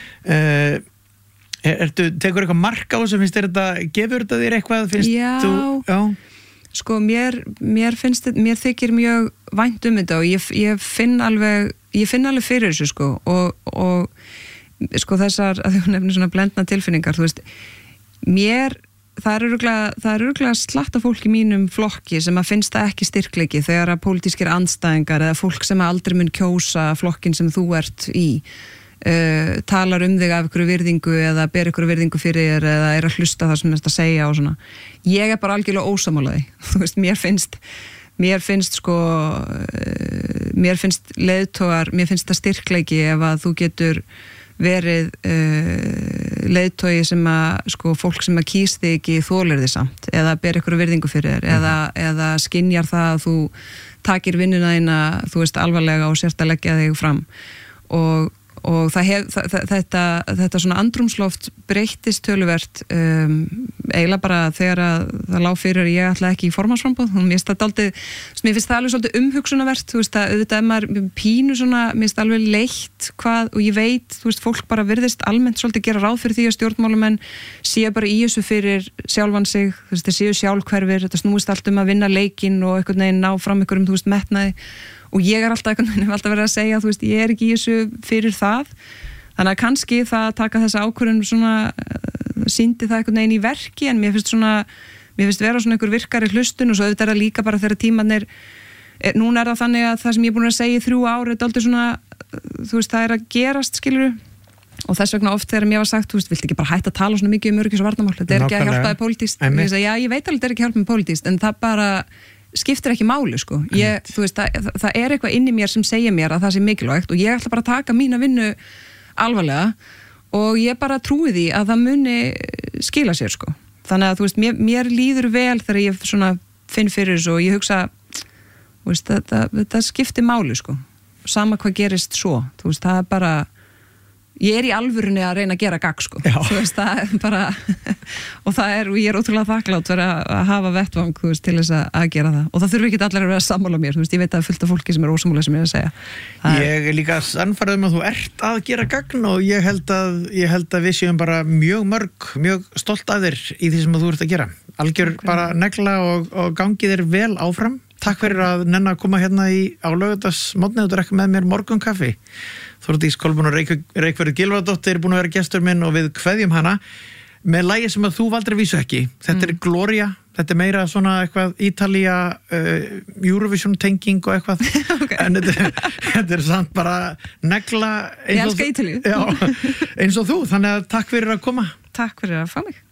Tekur eitthvað mark á þessu, gefur þetta þér eitthvað? Já, sko mér þykir mjög vænt þetta og ég finn alveg fyrir þessu sko og sko þessar, að þú nefnir svona blendna tilfinningar, þú veist, það er örugglega slatta fólk í mínum flokki sem að finnst það ekki styrkleiki þegar að pólitískir andstæðingar eða fólk sem aldrei mun kjósa flokkin sem þú ert í talar þig af ykkur virðingu eða ber ykkur virðingu fyrir þér eða er að hlusta það sem það er að segja og svona. Ég er bara algjörlega ósammálaði. Þú veist, mér finnst leiðtogar, mér finnst það styrkleiki ef að þú getur verið leiðtogi sem að, sko, fólk sem að kýs þig ekki þolir þig samt eða ber ykkur virðingu fyrir þér eða skynjar það að þú takir vinnuna þína, þú veist, alvarlega og sért að leggja þig fram og þetta svona andrúmsloft breyttist töluvert eiginlega bara þegar að það lá fyrir ég ætla ekki í formannsframboð og mér finnst það alveg svolítið umhugsunarvert, þú veist, að auðvitað ef maður pínu svona, mér finnst alveg leitt hvað, og ég veit, þú veist, fólk bara virðist almennt svolítið gera ráð fyrir því að stjórnmálamenn séu bara í þessu fyrir sjálfan sig, þú veist, þeir séu sjálfhverfir, þetta snúist allt að vinna leikinn og einhvern veginn ná fram einhverjum, þú veist, metnaði. Og ég er alltaf verið að segja, þú veist, ég er ekki í þessu fyrir það, þannig að kannski það að taka þessa ákvörðun svona sýndi það einhvern veginn í verki, en mér finnst vera svona einhver virkari hlustun og svo auðvitað er það líka bara þegar tímarnir, núna er það þannig að það sem ég er búin að segja í 3 ár er aldrei svona, þú veist, það er að gerast, skilurðu, og þess vegna oft þegar mér var sagt, þú veist, viltu ekki bara hætta að tala svona mikið öryggis- og varnarmál, þetta er ekki að hjálpa þig pólitískt, og ég segi, já, ég veit alveg þetta er ekki að hjálpa mig pólitískt, en það bara skiptir ekki máli, sko. Þú veist, það er eitthvað inn í mér sem segir mér að það sé mikilvægt og ég ætla bara að taka mína vinnu alvarlega og ég bara trúi því að það muni skila sér, sko. Þannig að, þú veist, mér líður vel þegar ég svona finn fyrir þessu og ég hugsa, þú veist, þetta skiptir máli, sko. Sama hvað gerist svo, þú veist, það er bara, ég er í alvörunni að reyna að gera gagn, sko. Þú veist, það er bara og ég er ótrúlega þakklátt fyrir að hafa vettvang, þú veist, til þess að gera það og það þurfi ekki allir að vera að sammála mér, þú veist, ég veit að það er fullt af fólki sem er ósammála sem ég er að segja. Ég er líka sannfærður um að þú ert að gera gagn og ég held að við séum bara mjög stolt af þér í því sem þú ert að gera. Algjör bara negla og gangi þér vel áfram. Takk fyrir að nenna að koma hérna á laugardagsmorgni og drekka með mér morgunkaffi. Þórdís Kolbrún Reykfjörð Gylfadóttir er búin að vera gestur minn og við kveðjum hana með lagi sem að þú valdir að vísu ekki. Þetta er Gloria, þetta er meira svona eitthvað Ítalía, Eurovision tenging og eitthvað. Okay. En þetta er samt bara negla eins og þú, þannig að takk fyrir að koma. Takk fyrir að fá mig.